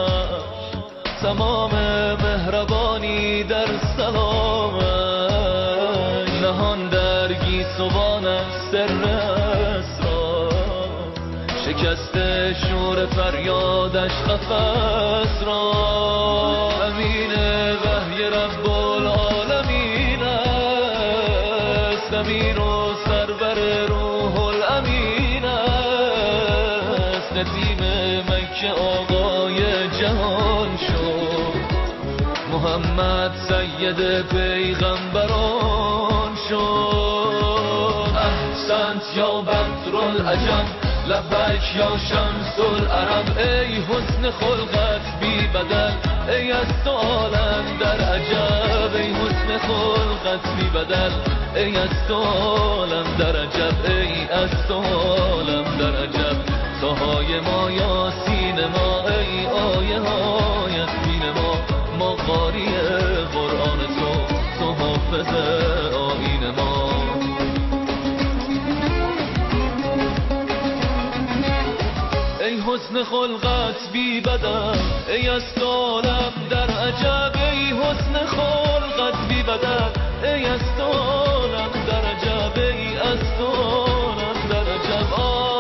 کلامش، تمام مهربانی در سلامش. گیسوان سر اسرار، شکست شور فریادش قفس را. امین وحی رب العالمین است، امیر و سرور روح الامین است. ندیم مکه آقای جهان شد، محمد سید پیغمبران شد. احسنت یا بدر العجم، لبیک یا شمس العرب. ای حسن خلقت بی بدل، ای از تو عالم در عجب. ای حسن خلقت بی بدل، ای از تو عالم در عجب. ای از تو عالم در عجب. ساهای ما یاسین ما، ای آیه هایت بین ما. ما قاری قرآن تو حافظ آیین ما. ای حسن خلقت بی بدل، ای از تو عالم در عجب. ای حسن خلقت بی بدل، ای از تو عالم در عجب. ای از تو عالم در عجب.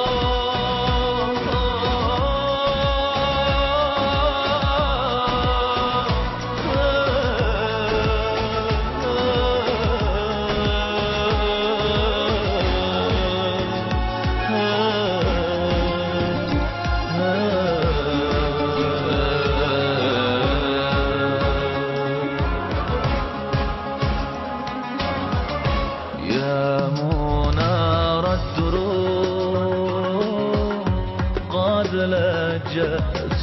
لجأت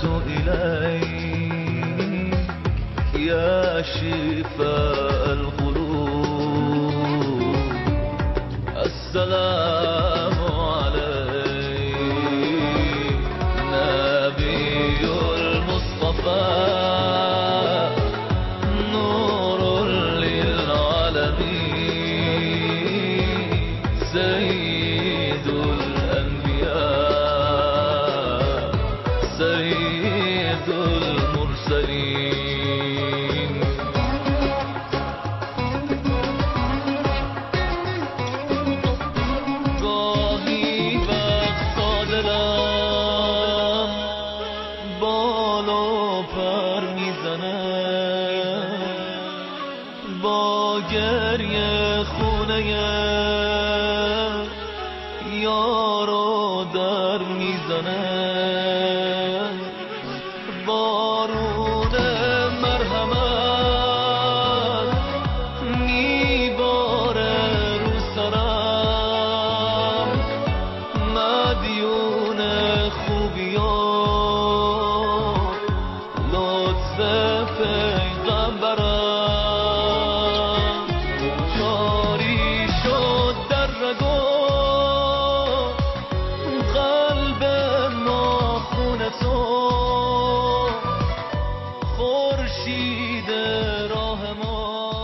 إليك يا شفاء القلوب. السلام عليك نبي المصطفى، نور للعالمين، سيد الأنبياء، سيد المرسلين. گاهی وقت دلم بال و پر میزنه، با گریه خونه یارو در میزنه. بارون مرحمت میباره رو سرم، مدیون خوبیان لطف پیغمبرم. جاری شد در رگو قلب ما خون تو، خورشید راه ما.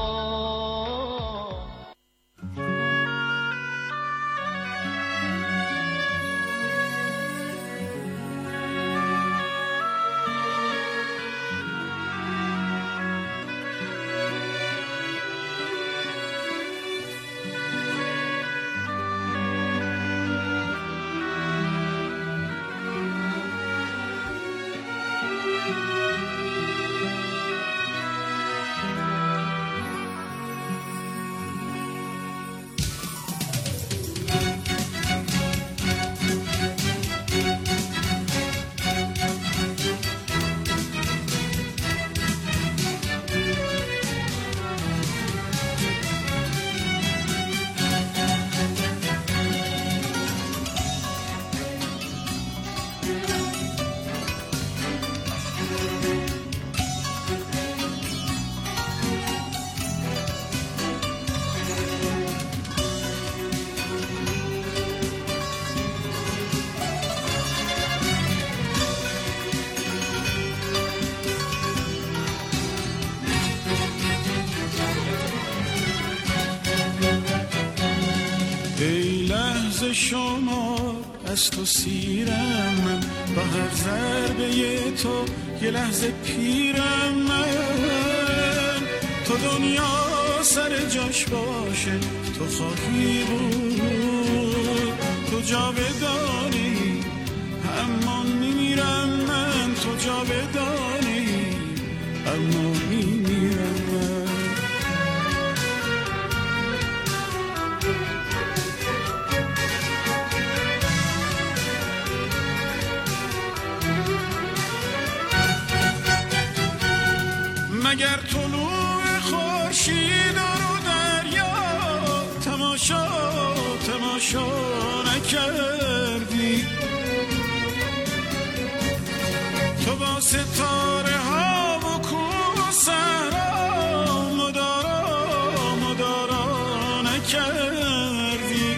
ای لحظه شما از تو سیرم من، با هر ضربه تو یه لحظه پیرم من. تو دنیا سر جاش باشه تو خواهی بود، تو جاودانی، اما میمیرم من، تو جاودانی اما میمیرم من. مگر طلوع خورشید و دریا تماشا نکردی؟ تو با ستاره ها و کوسرا مدارا نکردی؟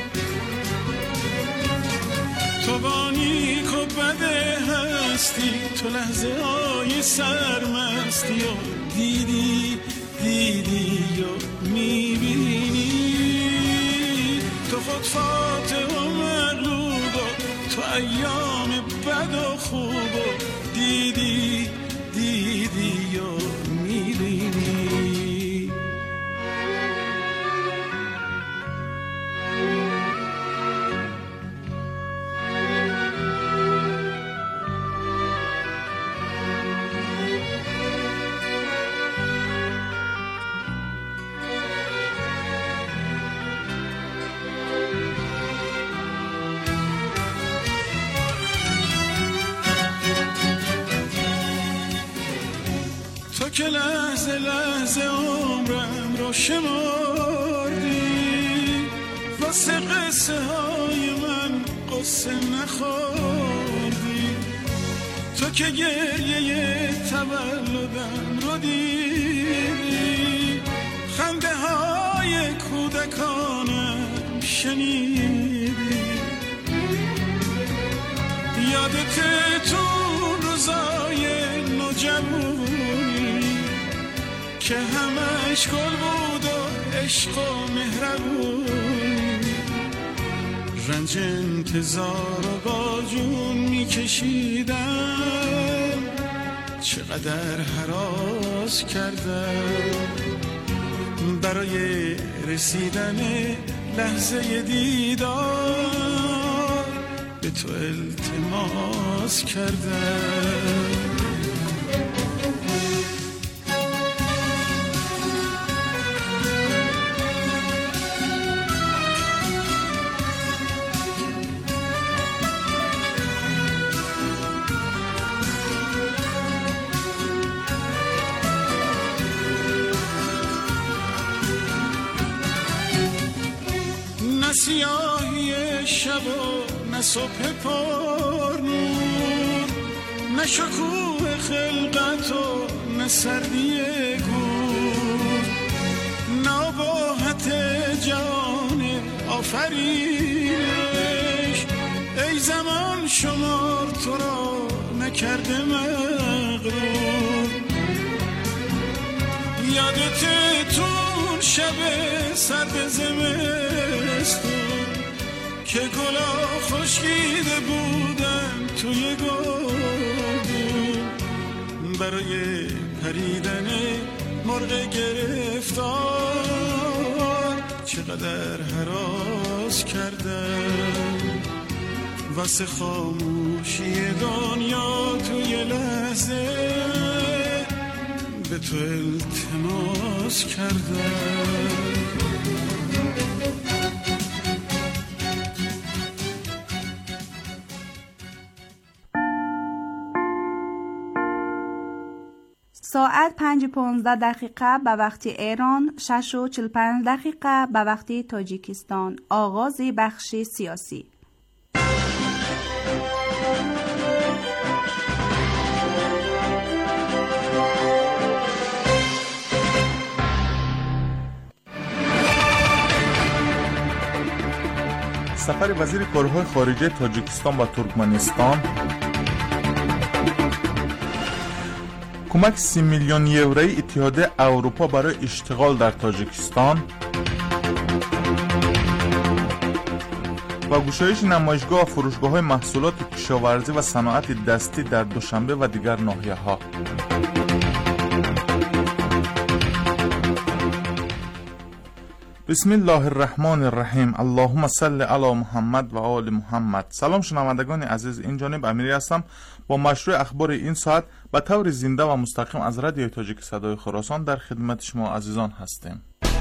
تو با نیک و بد هستی، تو لحظه های سرمستی و دیدی یا میبینی؟ تو خود فاتح و مغلوب و تو ایام بد و خوب و دیدی یا میبینی؟ که لحظه لحظه عمرم رو شمردی، واسه قصه های من قصه نخوردی. تو که گریه تولدم رو دیدی، خنده های کودکانم شنیدی. یادت تو روزای نوجوانی که همش گل بود و عشق و مهربونی، رنج انتظار و با جون میکشیدم، چقدر هراس کردم برای رسیدن لحظه دیدار، به تو التماس کردم. نه سیاهی شب و نه صبح پر نور، نه شکوه خلقت و نه سردی گور، نه اباحت جان آفرینش. ای زمان شمار تو را نکرده مغرور، یادت تون شب سرد زمستون که گلا خشکیده بودن توی گلدون، برای پریدن مرغ گرفتار چقدر هراس کردم، واسه خاموشی دنیا توی لحظه به تو التماس کردم. ساعت 5:15 به وقت ایران، 6:45 به وقت تاجیکستان. آغاز بخش سیاسی. سفر وزیر کارهای خارجه تاجیکستان و ترکمنستان، کمک 30 میلیون یورویی اتحادیه اروپا برای اشتغال در تاجیکستان و گشایش نمایشگاه و فروشگاه‌های محصولات کشاورزی و صنایع دستی در دوشنبه و دیگر ناحیه‌ها. بسم الله الرحمن الرحیم. اللهم صل علی محمد و آل محمد. سلام شنوندگان عزیز، این جانب امیری هستم با مشروع اخبار این ساعت به طور زنده و مستقیم از رادیوی تاجیک صدای خراسان در خدمت شما عزیزان هستیم.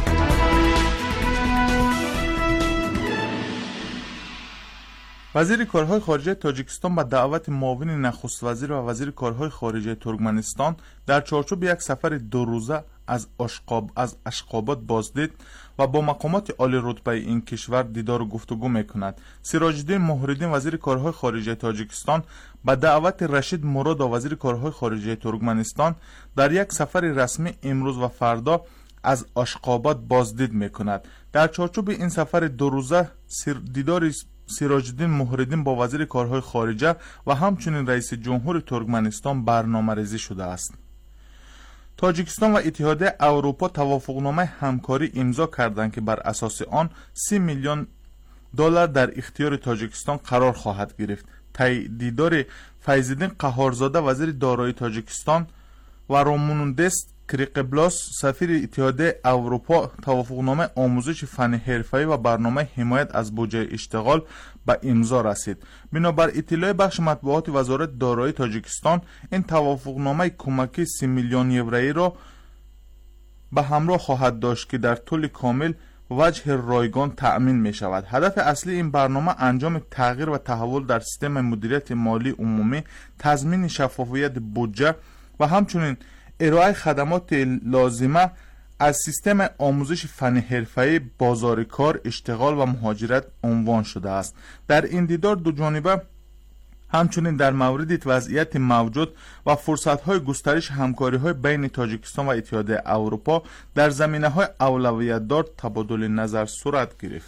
وزیر کارهای خارجه تاجیکستان به دعوت معاون نخست وزیر و وزیر کارهای خارجه ترکمنستان در چارچوب یک سفر 2 روزه از اشخاباد بازدید و با مقامات عالی رتبه این کشور دیدار و گفتگو میکند. سراج الدین محردین وزیر کارهای خارجه تاجیکستان به دعوت رشید مراد وزیر کارهای خارجه ترکمنستان در یک سفر رسمی امروز و فردا از اشخاباد بازدید میکند. در چارچوب این سفر 2 روزه دیدار سراج الدین محردین با وزیر کارهای خارجه و همچنین رئیس جمهور ترکمنستان برنامه‌ریزی شده است. تاجیکستان و اتحادیه اروپا توافقنامه همکاری امضا کردند که بر اساس آن 30 میلیون دلار در اختیار تاجیکستان قرار خواهد گرفت. دیدار فیض‌الدین قهارزاده وزیر دارایی تاجیکستان و رامونوندس کریقبلاس سفیر اتحادیه اروپا توافقنامه آموزش فنی حرفه‌ای و برنامه حمایت از بودجه اشتغال به امضا رسید. بنابر اطلاع بخش مطبوعات وزارت دارایی تاجیکستان، این توافقنامه کمکی 30 میلیون یورویی را به همراه خواهد داشت که در طول کامل وجه رایگان تأمین می شود. هدف اصلی این برنامه انجام تغییر و تحول در سیستم مدیریت مالی عمومی، تضمین شفافیت بودجه و همچنین ارائه خدمات لازمه از سیستم آموزش فنی حرفه‌ای، بازار کار، اشتغال و مهاجرت عنوان شده است. در این دیدار دو جانبه همچنین در مورد وضعیت موجود و فرصت‌های گسترش همکاری‌های بین تاجیکستان و اتحادیه اروپا در زمینه‌های اولویت‌دار تبادل نظر صورت گرفت.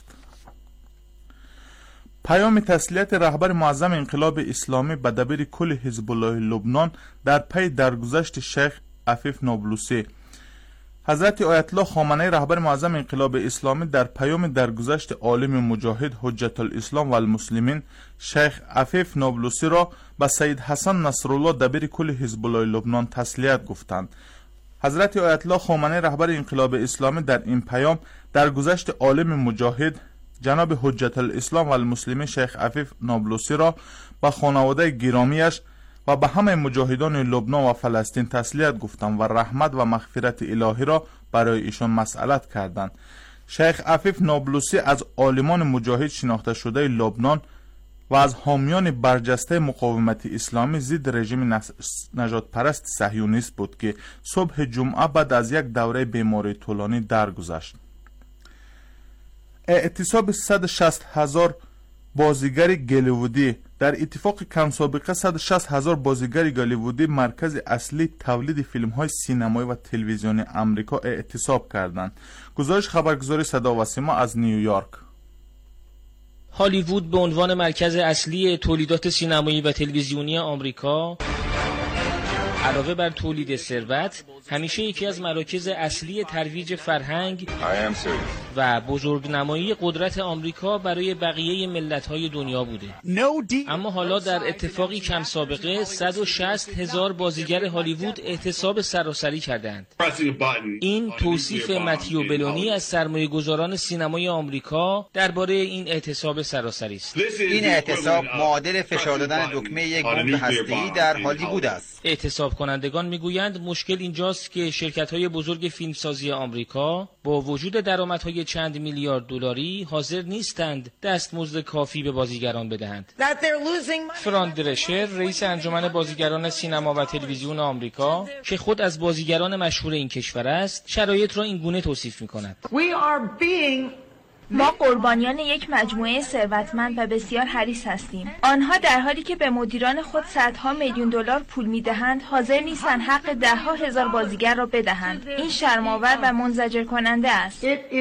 پیام تسلیت رهبر معظم انقلاب اسلامی به دبیر کل حزب الله لبنان در پی درگذشت شیخ عفیف نابلسی. حضرت آیت الله خامنه‌ای رهبر معظم انقلاب اسلامی در پیام درگذشت عالم مجاهد حجت الاسلام و المسلمین شیخ عفیف نابلسی را به سید حسن نصرالله دبیر کل حزب الله لبنان تسلیت گفتند. حضرت آیت الله خامنه‌ای رهبر انقلاب اسلامی در این پیام درگذشت عالم مجاهد جناب حجت الاسلام و المسلمین شیخ عفیف نابلسی را به خانواده گرامیش و به همه مجاهدان لبنان و فلسطین تسلیت گفتند و رحمت و مغفرت الهی را برای ایشان مسئلت کردند. شیخ عفیف نابلسی از عالمان مجاهد شناخته شده لبنان و از حامیان برجسته مقاومت اسلامی ضد رژیم نجات پرست صهیونیست بود که صبح جمعه بعد از یک دوره بیماری طولانی درگذشت. اعتصاب 160,000 بازیگر گالیوودی. در اتفاق کم سابقه 160,000 بازیگر گالیوودی مرکز اصلی تولید فیلم های سینمایی و تلویزیونی امریکا اعتصاب کردند. گزارش خبرگزاری صدا و سیما از نیویورک. هالیوود به عنوان مرکز اصلی تولیدات سینمایی و تلویزیونی آمریکا علاوه بر تولید ثروت همیشه یکی از مراکز اصلی ترویج فرهنگ و بزرگنمایی قدرت آمریکا برای بقیه ملت‌های دنیا بوده. اما حالا در اتفاقی کم سابقه 160,000 بازیگر هالیوود اعتصاب سراسری کردند. این توصیف متیو بلونی از سرمایه‌گذاران سینمای آمریکا درباره این اعتصاب سراسری است. این اعتصاب معادل فشار دادن دکمه یک بمب هسته‌ای در هالیوود است. اعتصاب کنندگان میگویند مشکل اینجاست که شرکت‌های بزرگ فیلمسازی آمریکا با وجود درآمدهای چند میلیارد دلاری حاضر نیستند دستمزد کافی به بازیگران بدهند. فرانک درشر رئیس انجمن بازیگران سینما و تلویزیون آمریکا که خود از بازیگران مشهور این کشور است، شرایط را این گونه توصیف می‌کند. ما قربانیان یک مجموعه ثروتمند و بسیار حریص هستیم. آنها در حالی که به مدیران خود صدها میلیون دلار پول میدهند، حاضر نیستند حق ده‌ها هزار بازیگر را بدهند. این شرم‌آور و منزجر کننده است.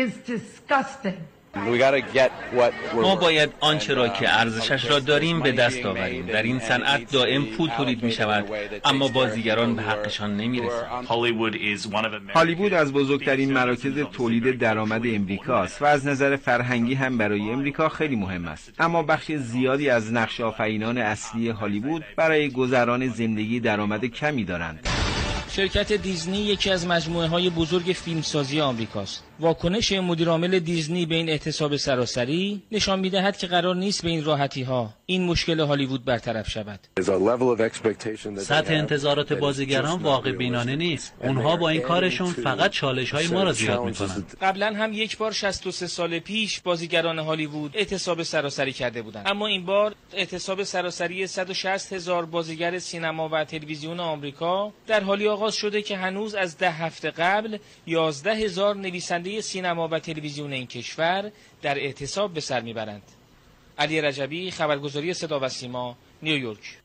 ما باید آنچه را که ارزشش را داریم به دست آوریم. در این صنعت دائم پول تولید می شود اما بازیگران به حقشان نمی رسند. هالیوود از بزرگترین مراکز تولید درآمد امریکا است و از نظر فرهنگی هم برای امریکا خیلی مهم است. اما بخش زیادی از نقش آفرینان اصلی هالیوود برای گذران زندگی درآمد کمی دارند. شرکت دیزنی یکی از مجموعه‌های بزرگ فیلمسازی آمریکاست. واکنش مدیرعامل دیزنی به این اعتصاب سراسری نشان می‌دهد که قرار نیست به این راحتی‌ها این مشکل هالیوود برطرف شود. سطح انتظارات بازیگران واقع بینانه نیست. اونها با این کارشون فقط چالش‌های ما را زیاد می‌کنند. قبلا هم یک بار 63 سال پیش بازیگران هالیوود اعتصاب سراسری کرده بودند، اما این بار اعتصاب سراسری 160,000 بازیگر سینما و تلویزیون آمریکا در حالی آغاز شده که هنوز از 10 هفته قبل 11,000 نویسنده سینما و تلویزیون این کشور در اعتصاب به سر میبرند. علی رجبی، خبرگزاری صدا و سیما، نیویورک.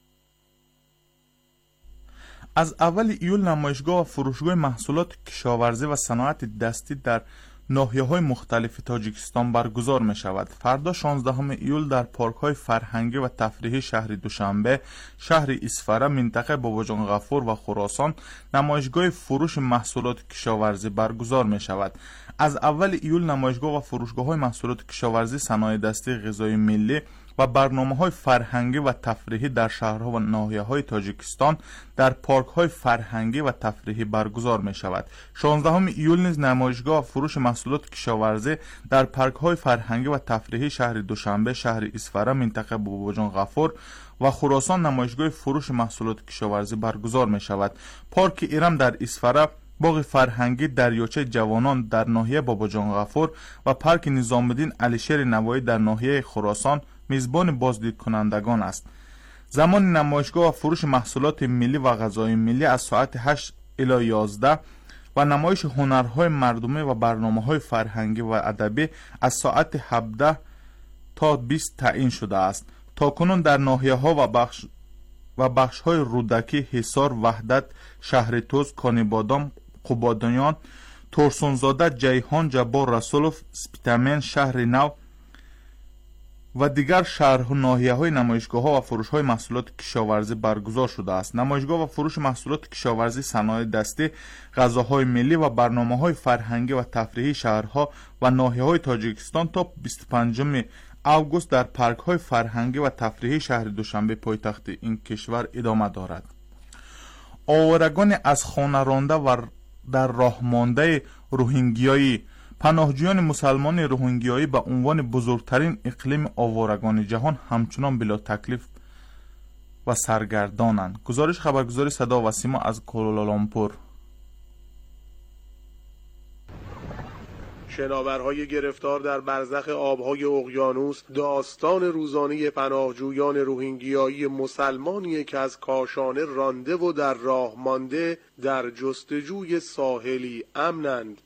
از اول ایول نمایشگاه و فروشگاه محصولات کشاورزی و صنایع دستی در ناحیه‌های مختلف تاجیکستان برگزار می شود. فردا 16 ایول در پارک‌های فرهنگی و تفریحی شهر دوشنبه، شهر اسفره، منطقه باباجان غفور و خراسان نمایشگاه فروش محصولات کشاورزی برگزار می شود. از اول ایول نمایشگاه و فروشگاه‌های محصولات کشاورزی، صنایع دستی، غذای ملی و برنامه‌های فرهنگی و تفریحی در شهرها و ناحیه‌های تاجیکستان در پارک‌های فرهنگی و تفریحی برگزار می‌شود. 16 ایول نیز نمایشگاه و فروش محصولات کشاورزی در پارک‌های فرهنگی و تفریحی شهر دوشنبه، شهر اسفره، منطقه باباجان غفور و خراسان نمایشگاه فروش محصولات کشاورزی برگزار می‌شود. پارک ایرم در اسفره، باغ فرهنگی دریاچه جوانان در ناحیه باباجان غفور و پارک نظام الدین علیشیر نوایی در ناحیه خراسان میزبان بازدید کنندگان است. زمان نمایشگاه و فروش محصولات ملی و غذای ملی از ساعت 8 الی 11 و نمایش هنرهای مردمی و برنامه‌های فرهنگی و ادبی از ساعت 17 تا 20 تعیین شده است. تاکنون در ناحیه‌ها و بخش‌های رودکی، حصار، وحدت، شهر توز، کانیبادام، قبادیان، ترسونزاده، جیهان، جبار رسولوف، سپیتامن، شهر نو و دیگر شهرها ناحیه‌های نمایشگاه‌ها و فروش‌های محصولات کشاورزی برگزار شده است. نمایشگاه و فروش محصولات کشاورزی، صنایع دستی، غذاهای ملی و برنامه‌های فرهنگی و تفریحی شهرها و ناحیه‌های تاجیکستان تا 25 اوگوست در پارک‌های فرهنگی و تفریحی شهر دوشنبه پایتخت این کشور ادامه دارد. آوارگان از خانه رانده و در راه مانده روهینگیایی، پناهجویان مسلمان روهینگیایی به عنوان بزرگترین اقلیم آوارگان جهان همچنان بلا تکلیف و سرگردانند. گزارش خبرگزاری صدا و سیما از کوالالامپور. شناورهای گرفتار در برزخ آبهای اقیانوس داستان روزانه پناهجویان روهینگیایی مسلمانی که از کاشانه رانده و در راه مانده در جستجوی ساحلی امنند.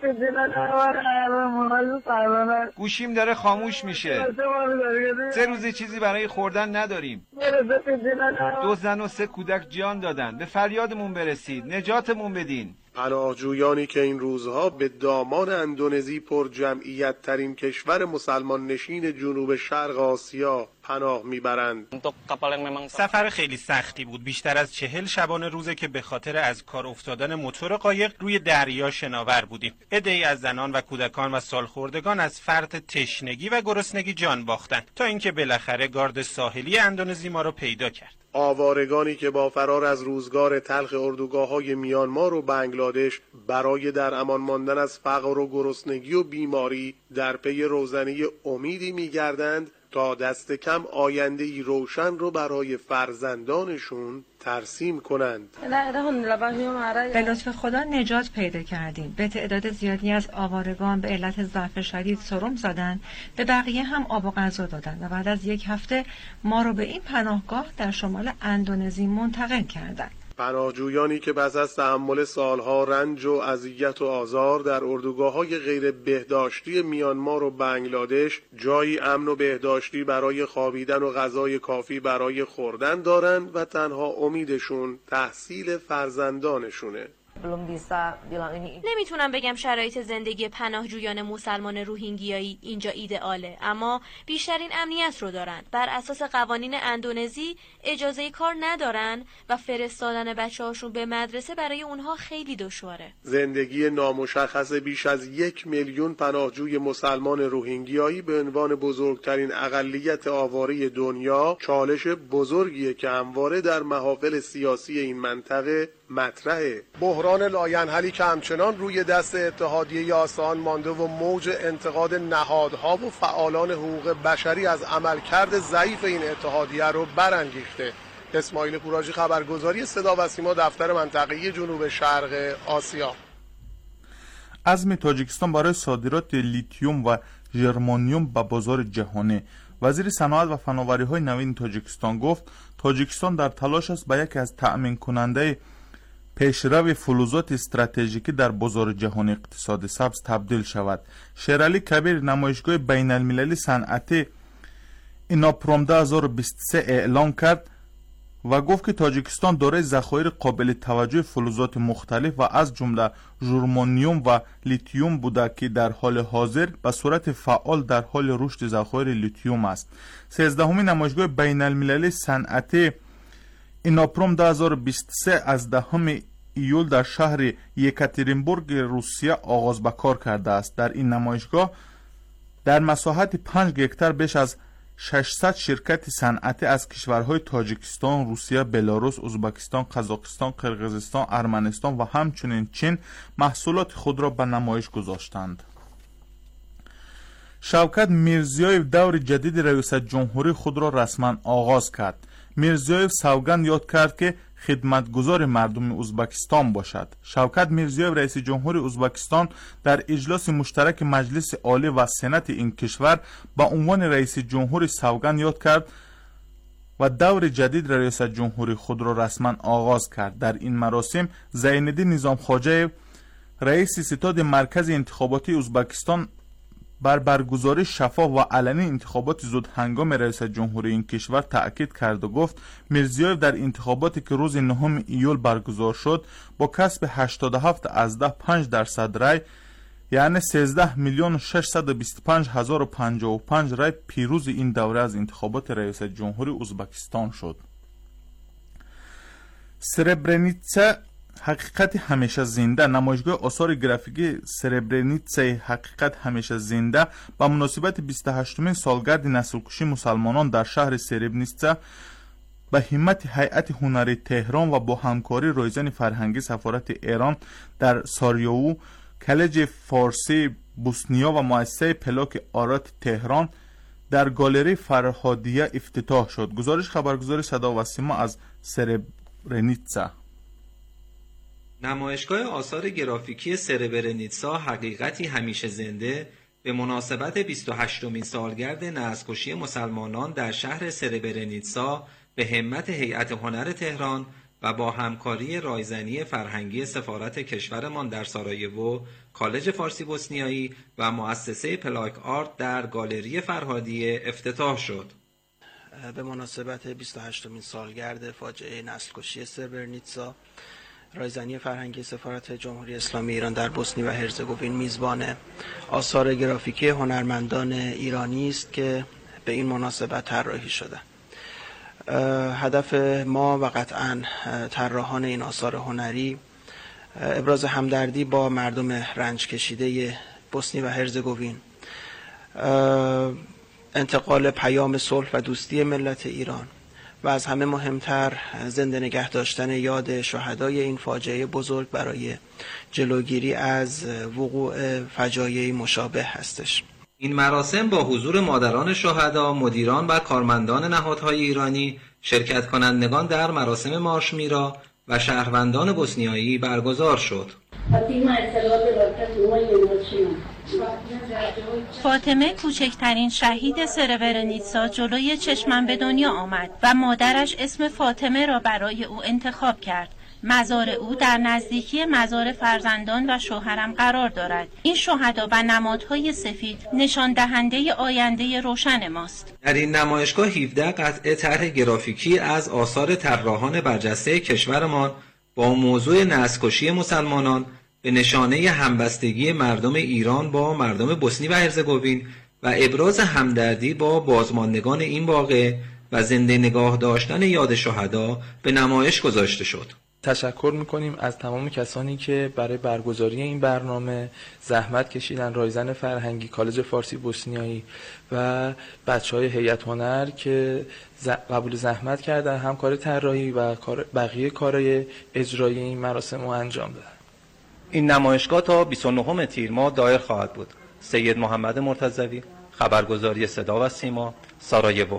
گوشیم داره خاموش میشه. 3 روز چیزی برای خوردن نداریم. 2 زن و 3 کودک جان دادن. به فریادمون برسید، نجاتمون بدین. پناهجویانی که این روزها به دامان اندونزی پر جمعیت ترین کشور مسلمان نشین جنوب شرق آسیا پناه میبرند. سفر خیلی سختی بود. بیشتر از 40 شبانه روزه که به خاطر از کار افتادن موتور قایق روی دریا شناور بودیم. عده‌ای از زنان و کودکان و سالخوردگان از فرط تشنگی و گرسنگی جان باختند تا اینکه بالاخره گارد ساحلی اندونزی ما رو پیدا کرد. آوارگانی که با فرار از روزگار تلخ اردوگاه‌های میانمار و بنگلادش برای در امان ماندن از فقر و گرسنگی و بیماری در پی روزنه امیدی می‌گردند تا دست کم آینده‌ای روشن رو برای فرزندانشون ترسیم کنند. به لطف خدا نجات پیدا کردیم. به تعداد زیادی از آوارگان به علت ضعف شدید سرم زدن، به بقیه هم آب و غذا دادن و بعد از 1 هفته ما رو به این پناهگاه در شمال اندونزی منتقل کردند. پناهجویانی که پس از تحمل سالها رنج و اذیت و آزار در اردوگاه‌های غیر بهداشتی میانمار و بنگلادش جایی امن و بهداشتی برای خوابیدن و غذای کافی برای خوردن دارند و تنها امیدشون تحصیل فرزندانشونه. نمیتونم بگم شرایط زندگی پناهجویان مسلمان روهینگیایی اینجا ایدئاله، اما بیشترین امنیت رو دارن. بر اساس قوانین اندونزی اجازه کار ندارن و فرستادن بچه‌هاشون به مدرسه برای اونها خیلی دشواره. زندگی نامشخص بیش از 1 میلیون پناهجوی مسلمان روهینگیایی به عنوان بزرگترین اقلیت آواره دنیا چالش بزرگیه که همواره در محافل سیاسی این منطقه مطرحه. بحران لاینحلی که همچنان روی دست اتحادیه آسان مانده و موج انتقاد نهادها و فعالان حقوق بشری از عملکرد ضعیف این اتحادیه رو برانگیخته. اسماعیل کوراجی، خبرگزاری صدا و سیما، دفتر منطقه‌ای جنوب شرق آسیا. عزم تاجیکستان برای صادرات لیتیوم و ژرمانیوم به بازار جهانی. وزیر صنعت و فناوری‌های نوین تاجیکستان گفت تاجیکستان در تلاش است به یکی از تأمین کننده پیشرو فلزات استراتژیکی در بازار جهانی اقتصاد سبز تبدیل شود. شیرعلی کبیر، نمایشگاه بین المللی صنعتی ایناپروم 2023 اعلام کرد و گفت که تاجیکستان دارای ذخایر قابل توجه فلزات مختلف و از جمله ژرمانیوم و لیتیوم بوده که در حال حاضر به صورت فعال در حال رشد ذخایر لیتیوم است. 13مین نمایشگاه بین المللی صنعتی ایناپروم 2023 از 10 ایول در شهر یکاترینبورگ روسیه آغاز به کار کرده است. در این نمایشگاه در مساحت 5 هکتار بیش از 600 شرکت صنعتی از کشورهای تاجیکستان، روسیه، بلاروس، ازبکستان، قزاقستان، قرقیزستان، ارمنستان و همچنین چین محصولات خود را به نمایش گذاشتند. شوکت میرزیویف دور جدید ریاست جمهوری خود را رسما آغاز کرد. میرزیویف سوگند یاد کرد که خدمتگزار مردم ازبکستان باشد. شوکت میرزیویف رئیس جمهور ازبکستان در اجلاس مشترک مجلس عالی و سنت این کشور با عنوان رئیس جمهور سوگند یاد کرد و دور جدید ریاست جمهوری خود را رسما آغاز کرد. در این مراسم زینالدین نظامخواجه، رئیس ستاد مرکز انتخاباتی ازبکستان، بر برگزاری شفاف و علنی انتخابات زود هنگام رئیس جمهوری این کشور تأکید کرد و گفت میرزیویف در انتخاباتی که روز 9 ایول برگزار شد با کسب 87 از 5% رای، یعنی 13,625,055 رای پیروز این دوره از انتخابات رئیس جمهوری ازبکستان شد. سربرنیتسا حقیقت همیشه زنده. نمایشگاه آثار گرافیکی سربرنیتسا حقیقت همیشه زنده با مناسبت 28مین سالگرد نسل‌کشی مسلمانان در شهر سربرنیتسا به همت هیئت هنری تهران و با همکاری رایزن فرهنگی سفارت ایران در ساریوو، کالج فارسی بوسنیا و مؤسسه پلاک آرات تهران در گالری فرهادیه افتتاح شد. گزارش خبرگزاری صدا و سیما از سربرنیتسا. نمایشگاه آثار گرافیکی سربرنیتسا حقیقتی همیشه زنده به مناسبت 28مین سالگرد نسل‌کشی مسلمانان در شهر سربرنیتسا به همت هیئت هنر تهران و با همکاری رایزنی فرهنگی سفارت کشورمان در سارایوو، کالج فارسی بوسنیایی و مؤسسه پلاک آرت در گالری فرهادیه افتتاح شد. به مناسبت 28مین سالگرد فاجعه نسل‌کشی سربرنیتسا، رایزنی فرهنگی سفارت جمهوری اسلامی ایران در بوسنی و هرزگوین میزبان آثار گرافیکی هنرمندان ایرانی است که به این مناسبت طراحی شده. هدف ما و قطعاً طراحان این آثار هنری ابراز همدردی با مردم رنج کشیده بوسنی و هرزگوین، انتقال پیام صلح و دوستی ملت ایران و از همه مهمتر زنده نگه داشتن یاد شهدای این فاجعه بزرگ برای جلوگیری از وقوع فجایعی مشابه هستش. این مراسم با حضور مادران شهدا، مدیران و کارمندان نهادهای ایرانی، شرکت کنندگان در مراسم مارش میرا و شهروندان بوسنیایی برگزار شد. فاطمه کوچکترین شهید سربرنیتسا جلوی چشمم به دنیا آمد و مادرش اسم فاطمه را برای او انتخاب کرد. مزار او در نزدیکی مزار فرزندان و شوهرم قرار دارد. این شهدا و نمادهای سفید نشان دهنده آینده روشن ماست. در این نمایشگاه 17 قطعه طرح گرافیکی از آثار طراحان برجسته کشورمان با موضوع نسل‌کشی مسلمانان به نشانه همبستگی مردم ایران با مردم بوسنی و هرزگوین و ابراز همدردی با بازماندگان این واقعه و زنده نگاه داشتن یاد شهدا به نمایش گذاشته شد. تشکر میکنیم از تمام کسانی که برای برگزاری این برنامه زحمت کشیدن، رایزن فرهنگی، کالج فارسی بوسنیایی و بچهای هیئت هنر که قبول زحمت کردن، هم کار طراحی و بقیه کارهای اجرایی این مراسم رو انجام دادن. این نمایشگاه تا 29 تیر ماه دایر خواهد بود. سید محمد مرتضوی، خبرگزاری صدا و سیما، سارایوو.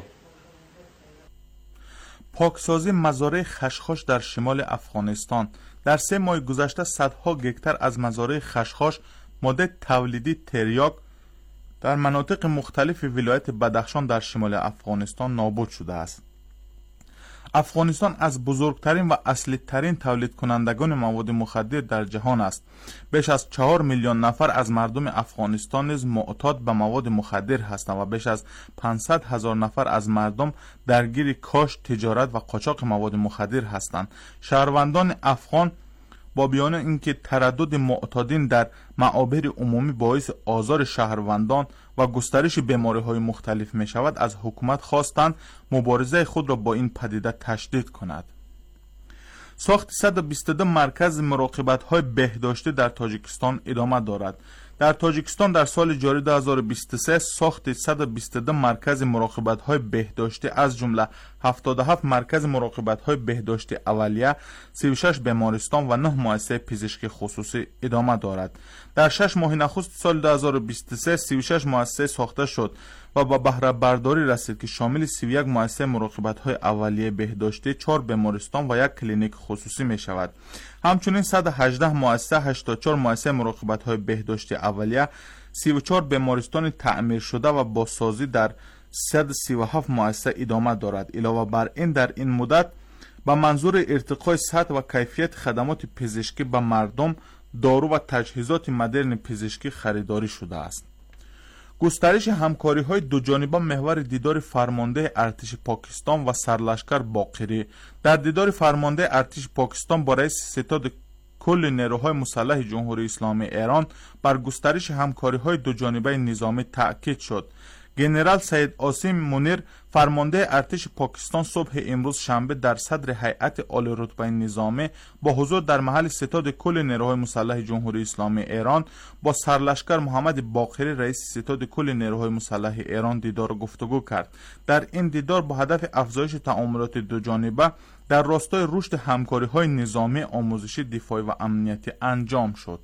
پاکسازی مزارع خشخاش در شمال افغانستان. در 3 ماه گذشته صدها گکتر از مزارع خشخاش ماده تولیدی تریاک در مناطق مختلف ولایت بدخشان در شمال افغانستان نابود شده است. افغانستان از بزرگترین و اصلی ترین تولید کنندگان مواد مخدر در جهان است. بیش از 4 میلیون نفر از مردم افغانستان نیز معتاد به مواد مخدر هستند و بیش از 500,000 نفر از مردم درگیر کاشت، تجارت و قاچاق مواد مخدر هستند. شهروندان افغان با بیان اینکه تردد معتادین در معابر عمومی باعث آزار شهروندان و گسترش بیماری‌های مختلف می شود، از حکومت خواستند مبارزه خود را با این پدیده تشدید کند. ساخت 122 مرکز مراقبت‌های بهداشتی در تاجیکستان ادامه دارد. در تاجیکستان در سال جاری 2023 ساخت 122 مرکز مراقبت‌های بهداشتی از جمله 77 مرکز مراقبت‌های بهداشتی اولیه، 36 بیمارستان و 9 مؤسسه پزشکی خصوصی ادامه دارد. در 6 ماه نخست سال 2023 36 مؤسسه ساخته شد و با بهره برداری رسید که شامل 31 مؤسسه مراقبت‌های اولیه بهداشتی، 4 بیمارستان و 1 کلینیک خصوصی می شود. همچنین 118 مؤسسه، 84 مؤسسه مراقبت‌های بهداشتی اولیه، 34 بیمارستان تعمیر شده و بازسازی در 137 مؤسسه ادامه دارد. علاوه بر این در این مدت با منظور ارتقای سطح و کیفیت خدمات پزشکی به مردم دارو و تجهیزات مدرن پزشکی خریداری شده است. گسترش همکاری‌های دوجانبه محور دیدار فرمانده ارتش پاکستان و سرلشکر باقری. در دیدار فرمانده ارتش پاکستان با رئیس ستاد کل نیروهای مسلح جمهوری اسلامی ایران بر گسترش همکاری‌های دوجانبه نظامی تأکید شد. ژنرال سید عاصم منیر فرمانده ارتش پاکستان صبح امروز شنبه در صدر هیئت عالی رتبه نظامی با حضور در محل ستاد کل نیروهای مسلح جمهوری اسلامی ایران با سرلشکر محمد باقری رئیس ستاد کل نیروهای مسلح ایران دیدار و گفتگو کرد. در این دیدار با هدف افزایش تعاملات دوجانبه در راستای رشد همکاری‌های نظامی، آموزشی، دفاعی و امنیتی انجام شد.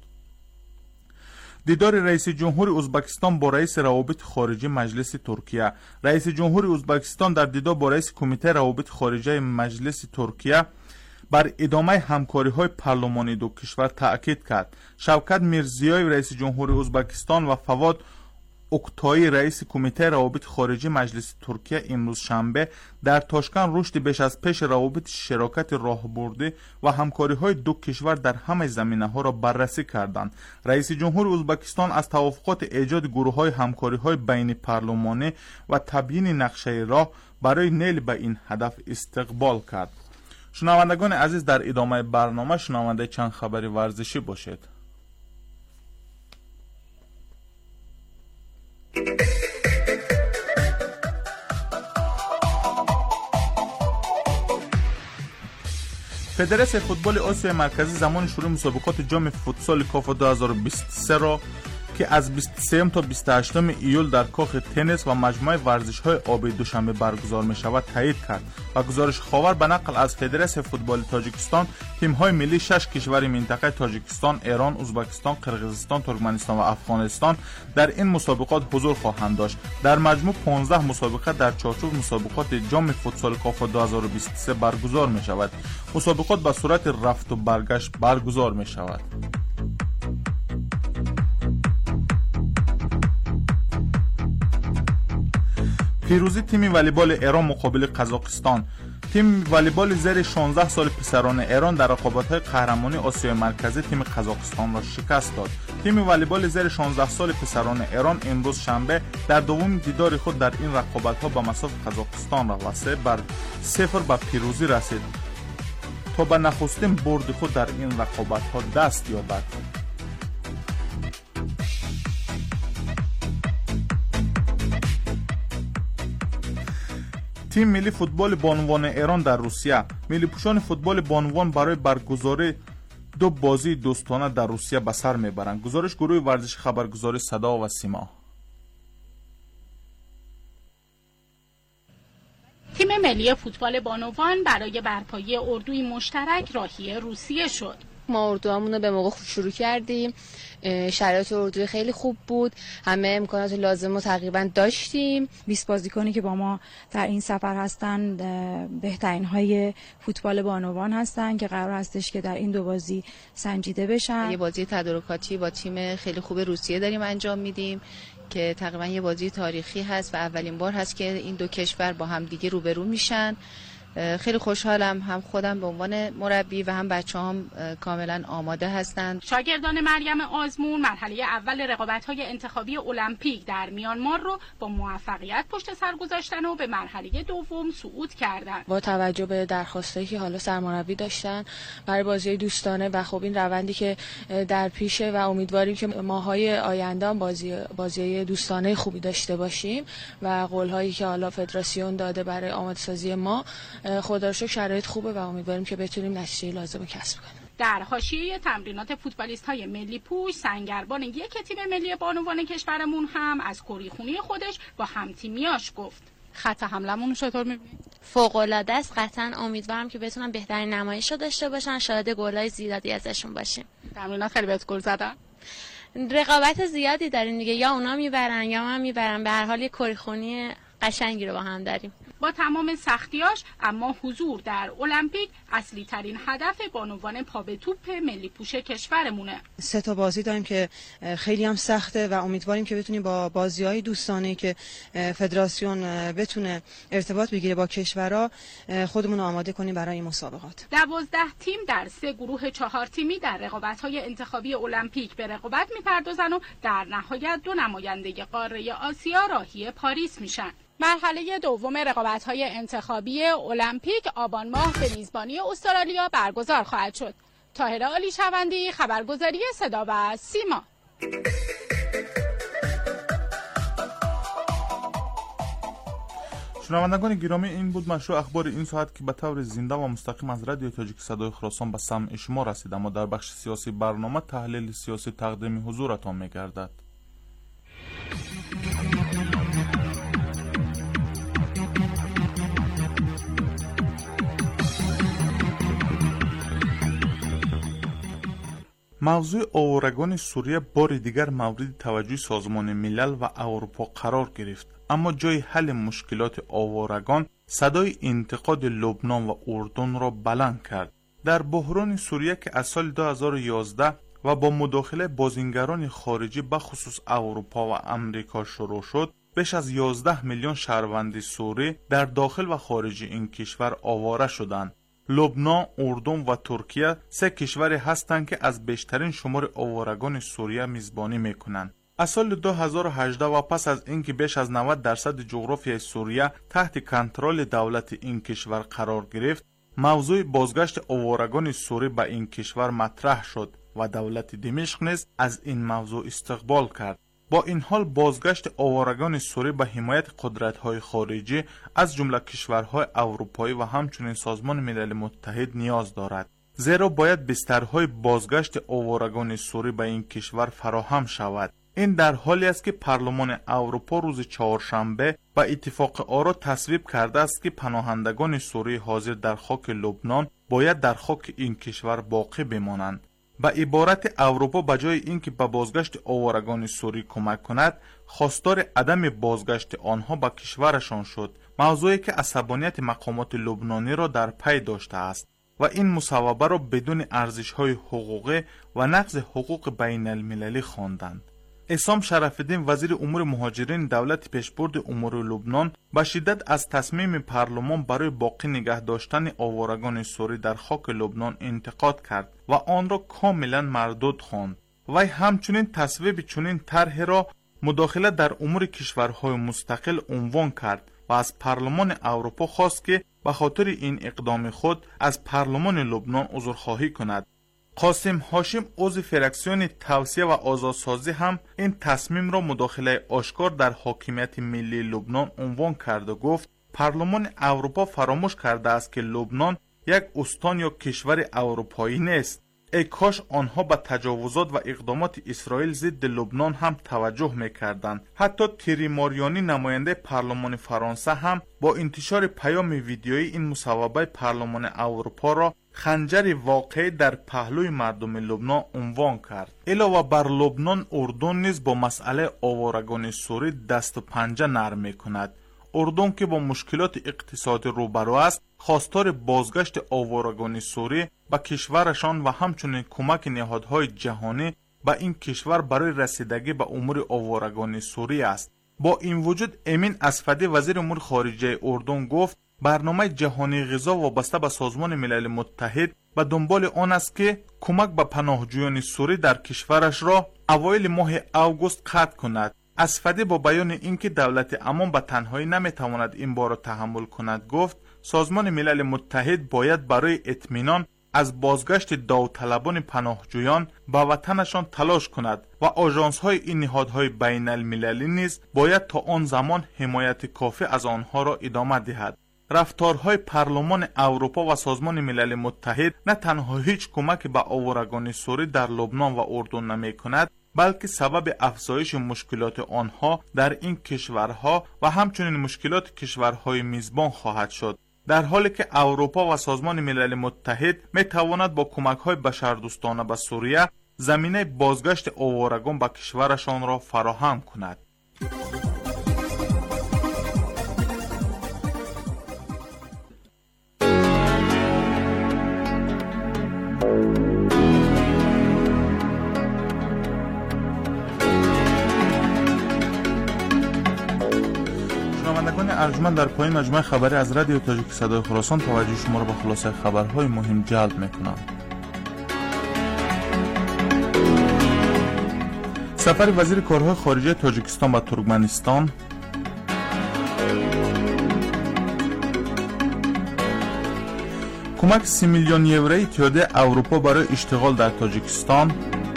دیدار رئیس جمهور ازبکستان با رئیس روابط خارجی مجلس ترکیه. رئیس جمهور ازبکستان در دیدار با رئیس کمیته روابط خارجی مجلس ترکیه بر ادامه همکاری‌های پارلمانی دو کشور تأکید کرد. شوکت میرزیویف رئیس جمهور ازبکستان و فواد اکتایی رئیس کمیته روابط خارجی مجلس ترکیه امروز شنبه در تاشکند رشد بیش از پیش روابط شراکت راهبردی و همکاری‌های دو کشور در همه زمینه‌ها را بررسی کردند. رئیس جمهور ازبکستان از توافقات ایجاد گروه‌های همکاری‌های بین پارلمانی و تبیین نقشه راه برای نیل به این هدف استقبال کرد. شنوندگان عزیز، در ادامه برنامه شنونده چند خبری ورزشی باشید. فدراسیون فوتبال آسیای مرکزی زمان شروع مسابقات جام فوتسال کاف 2023 را که از 23 تا 28 ایول در کاخ تنیس و مجموعه ورزش‌های آبی دوشنبه برگزار می‌شود تایید کرد و گزارش خاور به نقل از فدراسیون فوتبال تاجیکستان تیم‌های ملی 6 کشور منطقه تاجیکستان، ایران، ازبکستان، قرقیزستان، ترکمنستان و افغانستان در این مسابقات حضور خواهند داشت. در مجموع 15 مسابقه در چارچوب مسابقات جام فوتسال کاف 2023 برگزار می‌شود. مسابقات به صورت رفت و برگشت برگزار می‌شود. پیروزی تیم والیبال ایران مقابل قزاقستان. تیم والیبال زیر 16 سال پسران ایران در رقابت‌های قهرمانی آسیای مرکزی تیم قزاقستان را شکست داد. تیم والیبال زیر 16 سال پسران ایران امروز شنبه در دومین دیدار خود در این رقابت‌ها به مصاف قزاقستان را و 3-0 به پیروزی رسید تا به نخستین برد خود در این رقابت‌ها دست یابد. تیم ملی فوتبال بانوان ایران در روسیه. ملی پوشان فوتبال بانوان برای برگزاری 2 بازی دوستانه در روسیه به سر میبرند. گزارش گروه ورزش خبرگزاری صدا و سیما. تیم ملی فوتبال بانوان برای برپایی اردوی مشترک راهی روسیه شد. ما اردوامون رو به موقع شروع کردیم. شرایط اردوی خیلی خوب بود. همه امکانات لازم رو تقریبا داشتیم. 20 بازیکنی که با ما در این سفر هستن بهترین های فوتبال بانوان هستن که قرار هستش که در این 2 بازی سنجیده بشن. یه بازی تدارکاتی با تیم خیلی خوب روسیه داریم انجام میدیم که تقریبا یه بازی تاریخی هست و اولین بار هست که این 2 کشور با هم دیگه روبرو میشن. خیلی خوشحالم، هم خودم به عنوان مربی و هم بچه‌هام کاملا آماده هستند. شاگردان مریم آزمون مرحله اول رقابت‌های انتخابی المپیک در میانمار رو با موفقیت پشت سر گذاشتن و به مرحله دوم صعود کردند. با توجه به درخواستایی که حالا سرمربی داشتن برای بازی دوستانه و خب این روندی که در پیشه و امیدواریم که ماهای آینده هم بازی دوستانه خوبی داشته باشیم و قول‌هایی که حالا فدراسیون داده برای آماده‌سازی ما، خدا رو شکر شرایط خوبه و امیدواریم که بتونیم نتیجه لازم رو کسب کنیم. در حاشیه تمرینات فوتبالیست‌های ملی پوش، سنگربان یک تیم ملی بانوان کشورمون هم از کریخونی خودش با همتیمیاش گفت. خط حملمون چطور می‌بینید؟ فوق‌العاده است. قطعاً امیدوارم که بتونن بهترین نمایش رو داشته باشن، شاهد گل‌های زیادی ازشون باشیم. تمرینات خیلی بهت گل زدن؟ رقابت زیادی داریم دیگه، یا اونا میبرن یا من میبرم. به هر حال یک کریخونی قشنگی رو با هم داریم. با تمام سختیاش اما حضور در المپیک اصلی ترین هدف بانوان پا به توپ ملی پوش کشورمونه. 3 تا بازی داریم که خیلی هم سخته و امیدواریم که بتونیم با بازی‌های دوستانه که فدراسیون بتونه ارتباط بگیره با کشورها خودمون رو آماده کنیم برای این مسابقات. 12 تیم در 3 گروه 4 تیمی در رقابت‌های انتخابی المپیک به رقابت می‌پردازن و در نهایت 2 نماینده قاره آسیا راهی پاریس میشن. مرحله دوم رقابت‌های انتخابی المپیک آبان ماه به میزبانی استرالیا برگزار خواهد شد. طاهره عالیشوندی، خبرگزاری صدا و سیما. شنوندگان گرامی، این بود مشروع اخبار این ساعت که به طور زنده و مستقیم از رادیو تاجیک صدای خراسان به سمع شما رسید. اما در بخش سیاسی برنامه تحلیل سیاسی تقدیم حضورتان می‌گردد. موضوع آوارگان سوریه بار دیگر مورد توجه سازمان ملل و اروپا قرار گرفت، اما جای حل مشکلات آوارگان صدای انتقاد لبنان و اردن را بلند کرد. در بحران سوریه که از سال 2011 و با مداخله بازیگران خارجی به خصوص اروپا و امریکا شروع شد، بیش از 11 میلیون شهروند سوری در داخل و خارج این کشور آواره شدند. لبنان، اردن و ترکیه 3 کشوری هستند که از بیشترین شمار آوارگان سوریه میزبانی میکنند. از سال 2018 و پس از اینکه بیش از 90% جغرافیای سوریه تحت کنترل دولت این کشور قرار گرفت، موضوع بازگشت آوارگان سوری به این کشور مطرح شد و دولت دمشق نیز از این موضوع استقبال کرد. با این حال بازگشت آوارگان سوری به حمایت قدرت‌های خارجی از جمله کشورهای اروپایی و همچنین سازمان ملل متحد نیاز دارد، زیرا باید بسترهای بازگشت آوارگان سوری به این کشور فراهم شود. این در حالی است که پارلمان اروپا روز چهارشنبه با اتفاق آرا تصویب کرده است که پناهندگان سوری حاضر در خاک لبنان باید در خاک این کشور باقی بمانند. به عبارت اروپا به جای اینکه به بازگشت آوارگان سوری کمک کند، خواستار عدم بازگشت آنها به کشورشان شد، موضوعی که عصبانیت مقامات لبنانی را در پی داشته است و این مصوبه را بدون ارزش‌های حقوقی و نقض حقوق بین المللی خواندند. عصام شرف‌الدین وزیر امور مهاجرین دولت پیشبرد امور لبنان به شدت از تصمیم پارلمان برای باقی نگه داشتن آوارگان سوری در خاک لبنان انتقاد کرد و آن را کاملا مردود خواند. وی همچنین تصویب چنین طرحی را مداخله در امور کشورهای مستقل عنوان کرد و از پارلمان اروپا خواست که به خاطر این اقدام خود از پارلمان لبنان عذرخواهی کند. قاسم هاشم عضو فراکسیون توسعه و آزادسازی هم این تصمیم را مداخله آشکار در حاکمیت ملی لبنان عنوان کرد و گفت پارلمان اروپا فراموش کرده است که لبنان یک استان یا کشور اروپایی نیست. ای کاش آنها به تجاوزات و اقدامات اسرائیل ضد لبنان هم توجه میکردند. حتی تری ماریانی نماینده پارلمان فرانسه هم با انتشار پیام ویدیویی این مصوبه پارلمان اروپا را خنجر واقعی در پهلوی مردم لبنان عنوان کرد. علاوه بر لبنان، اردن نیز با مسئله آوارگان سوری دست و پنجه نرم میکند. اردن که با مشکلات اقتصادی روبرو است، خواستار بازگشت آوارگان سوری به کشورشان و همچنین کمک نهادهای جهانی به این کشور برای رسیدگی به امور آوارگان سوری است. با این وجود امین اسفدی وزیر امور خارجه اردن گفت برنامه جهانی غذا وابسته به سازمان ملل متحد به دنبال آن است که کمک به پناهجویان سوری در کشورش را اوایل ماه اوگوست قطع کند. اسفدی با بیان اینکه دولت عمان به تنهایی نمیتواند این بار را تحمل کند گفت سازمان ملل متحد باید برای اطمینان از بازگشت داوطلبان پناهجویان به وطنشان تلاش کند و آژانس‌های این نهادهای بین المللی نیز باید تا آن زمان حمایت کافی از آنها را ادامه دهد. رفتارهای پارلمان اروپا و سازمان ملل متحد نه تنها هیچ کمک به آوارگان سوری در لبنان و اردن نمی کند، بلکه سبب افزایش مشکلات آنها در این کشورها و همچنین مشکلات کشورهای میزبان خواهد شد. در حالی که اروپا و سازمان ملل متحد می تواند با کمک‌های بشردوستانه به سوریه زمینه بازگشت آوارگان به کشورشان را فراهم کند. ارجمند در پایین مجموعه خبری از رادیو تاجیک صدای خراسان توجه شما را به خلاصه خبرهای مهم جلب میکنم. سفر وزیر کارهای خارجه تاجیکستان به ترکمنستان، کمک 30 میلیون یورو اتحادیه اروپا برای اشتغال در تاجیکستان،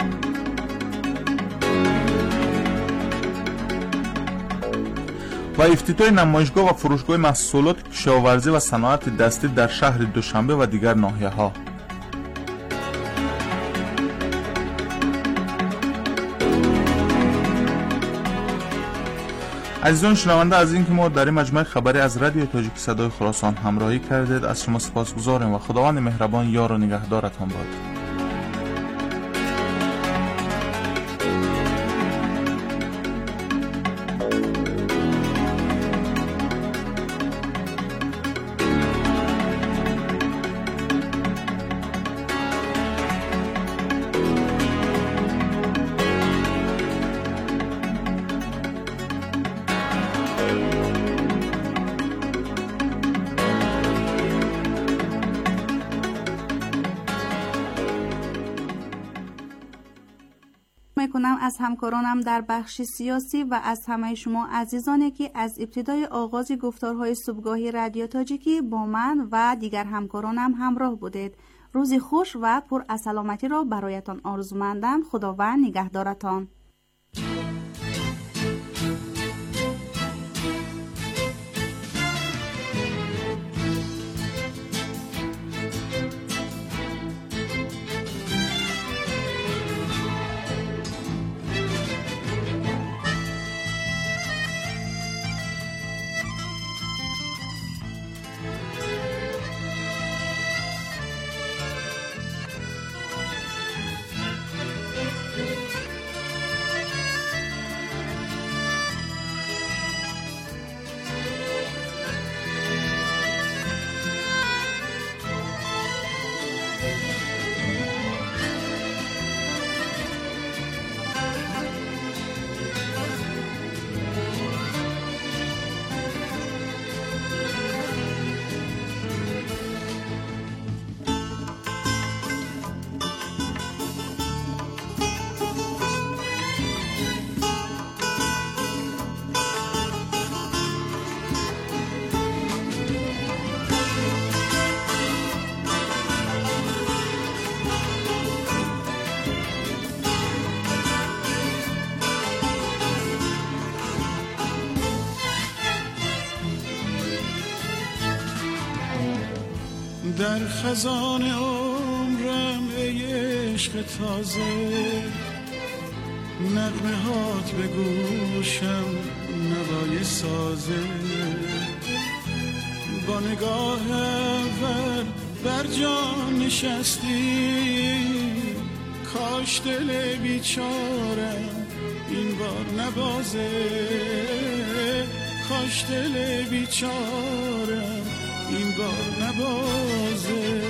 و افتتاح نمایشگاه و فروشگاه محصولات کشاورزی و صنایع دستی در شهر دوشنبه و دیگر ناحیه‌ها. عزیزان شنونده، از اینکه ما در این مجموعه خبری از رادیو تاجیک صدای خراسان همراهی کردید از شما سپاسگزاریم و خداوند مهربان یار و نگهدارتان باد. میکنم از همکارانم در بخش سیاسی و از همه شما عزیزانی که از ابتدای آغاز گفتارهای صبحگاهی رادیو تاجیکی با من و دیگر همکارانم همراه بودید. روزی خوش و پر از سلامتی را برایتان آرزومندم. خداوند نگهدارتان. در خزان عمرم ای عشق تازه، نغمه هات به گوشم نوای سازه، با نگاه اول بر جان نشستی، کاش دل بیچارم این بار نبازه، کاش دل بیچارم این بار نبازه.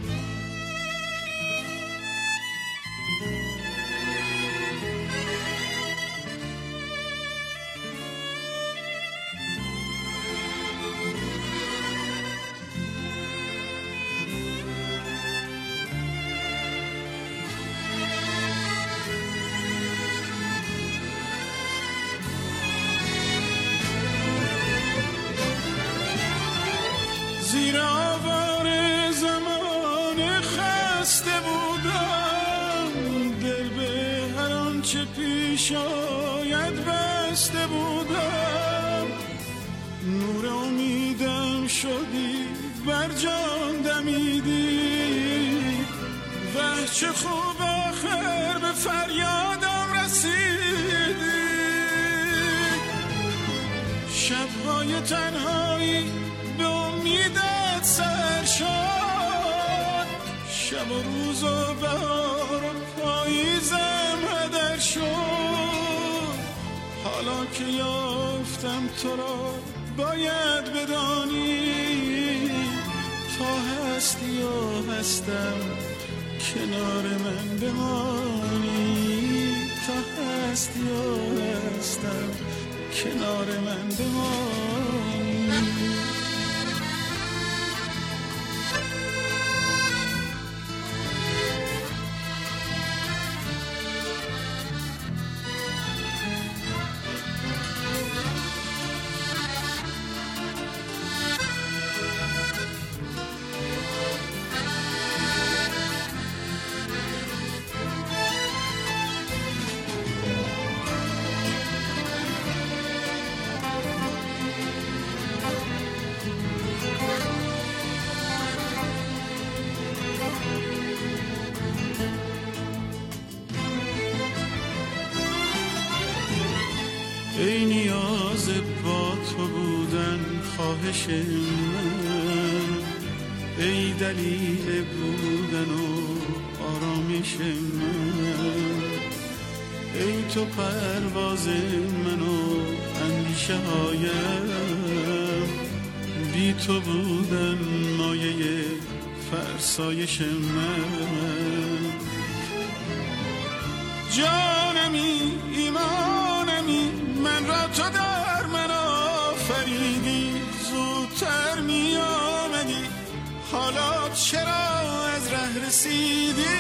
زیر آوار زمان خسته بودم، دل به هر آنچه پیش آید بسته بودم، نور امیدم شدی بر جان دمیدی، وه چه خوب آخر به فریادم رسیدی، شبهای تنهایی به امیدت سر شد، شب و روز و بهار و پاییزم هدر شد، حالا که یافتم تو را باید بدانی، تا هستی و هستم کنار من بمانی، تا هستی و هستم کنار من بمانی. ای نیاز با تو بودن خواهش من، ای دلیل بودن و آرامش من، ای تو پرواز من و اندیشه هایم، بی تو بودن مایه فرسایش من، جانمی ایمانمی من را تو در من آفریدی، زودتر می آمدی حالا چرا از ره رسیدی،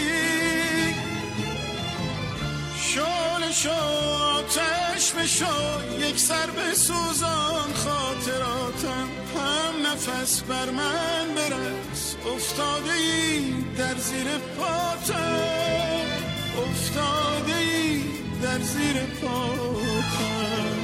شعله شو آتش بشو یک سر به سوزان خاطراتم، هم نفس بر من برس افتاده ای در زیر پاتم، افتاده ای در زیر پاتم.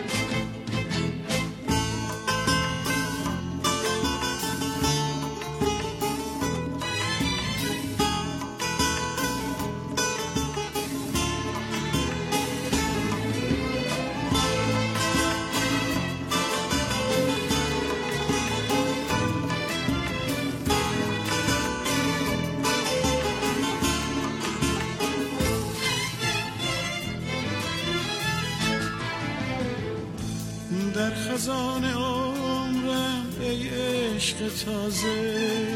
در خزان عمرم ای عشق تازه،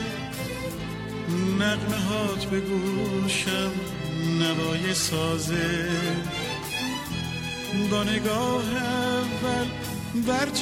نغمه هات به گوشم نوای سازه، با نگاه اول بر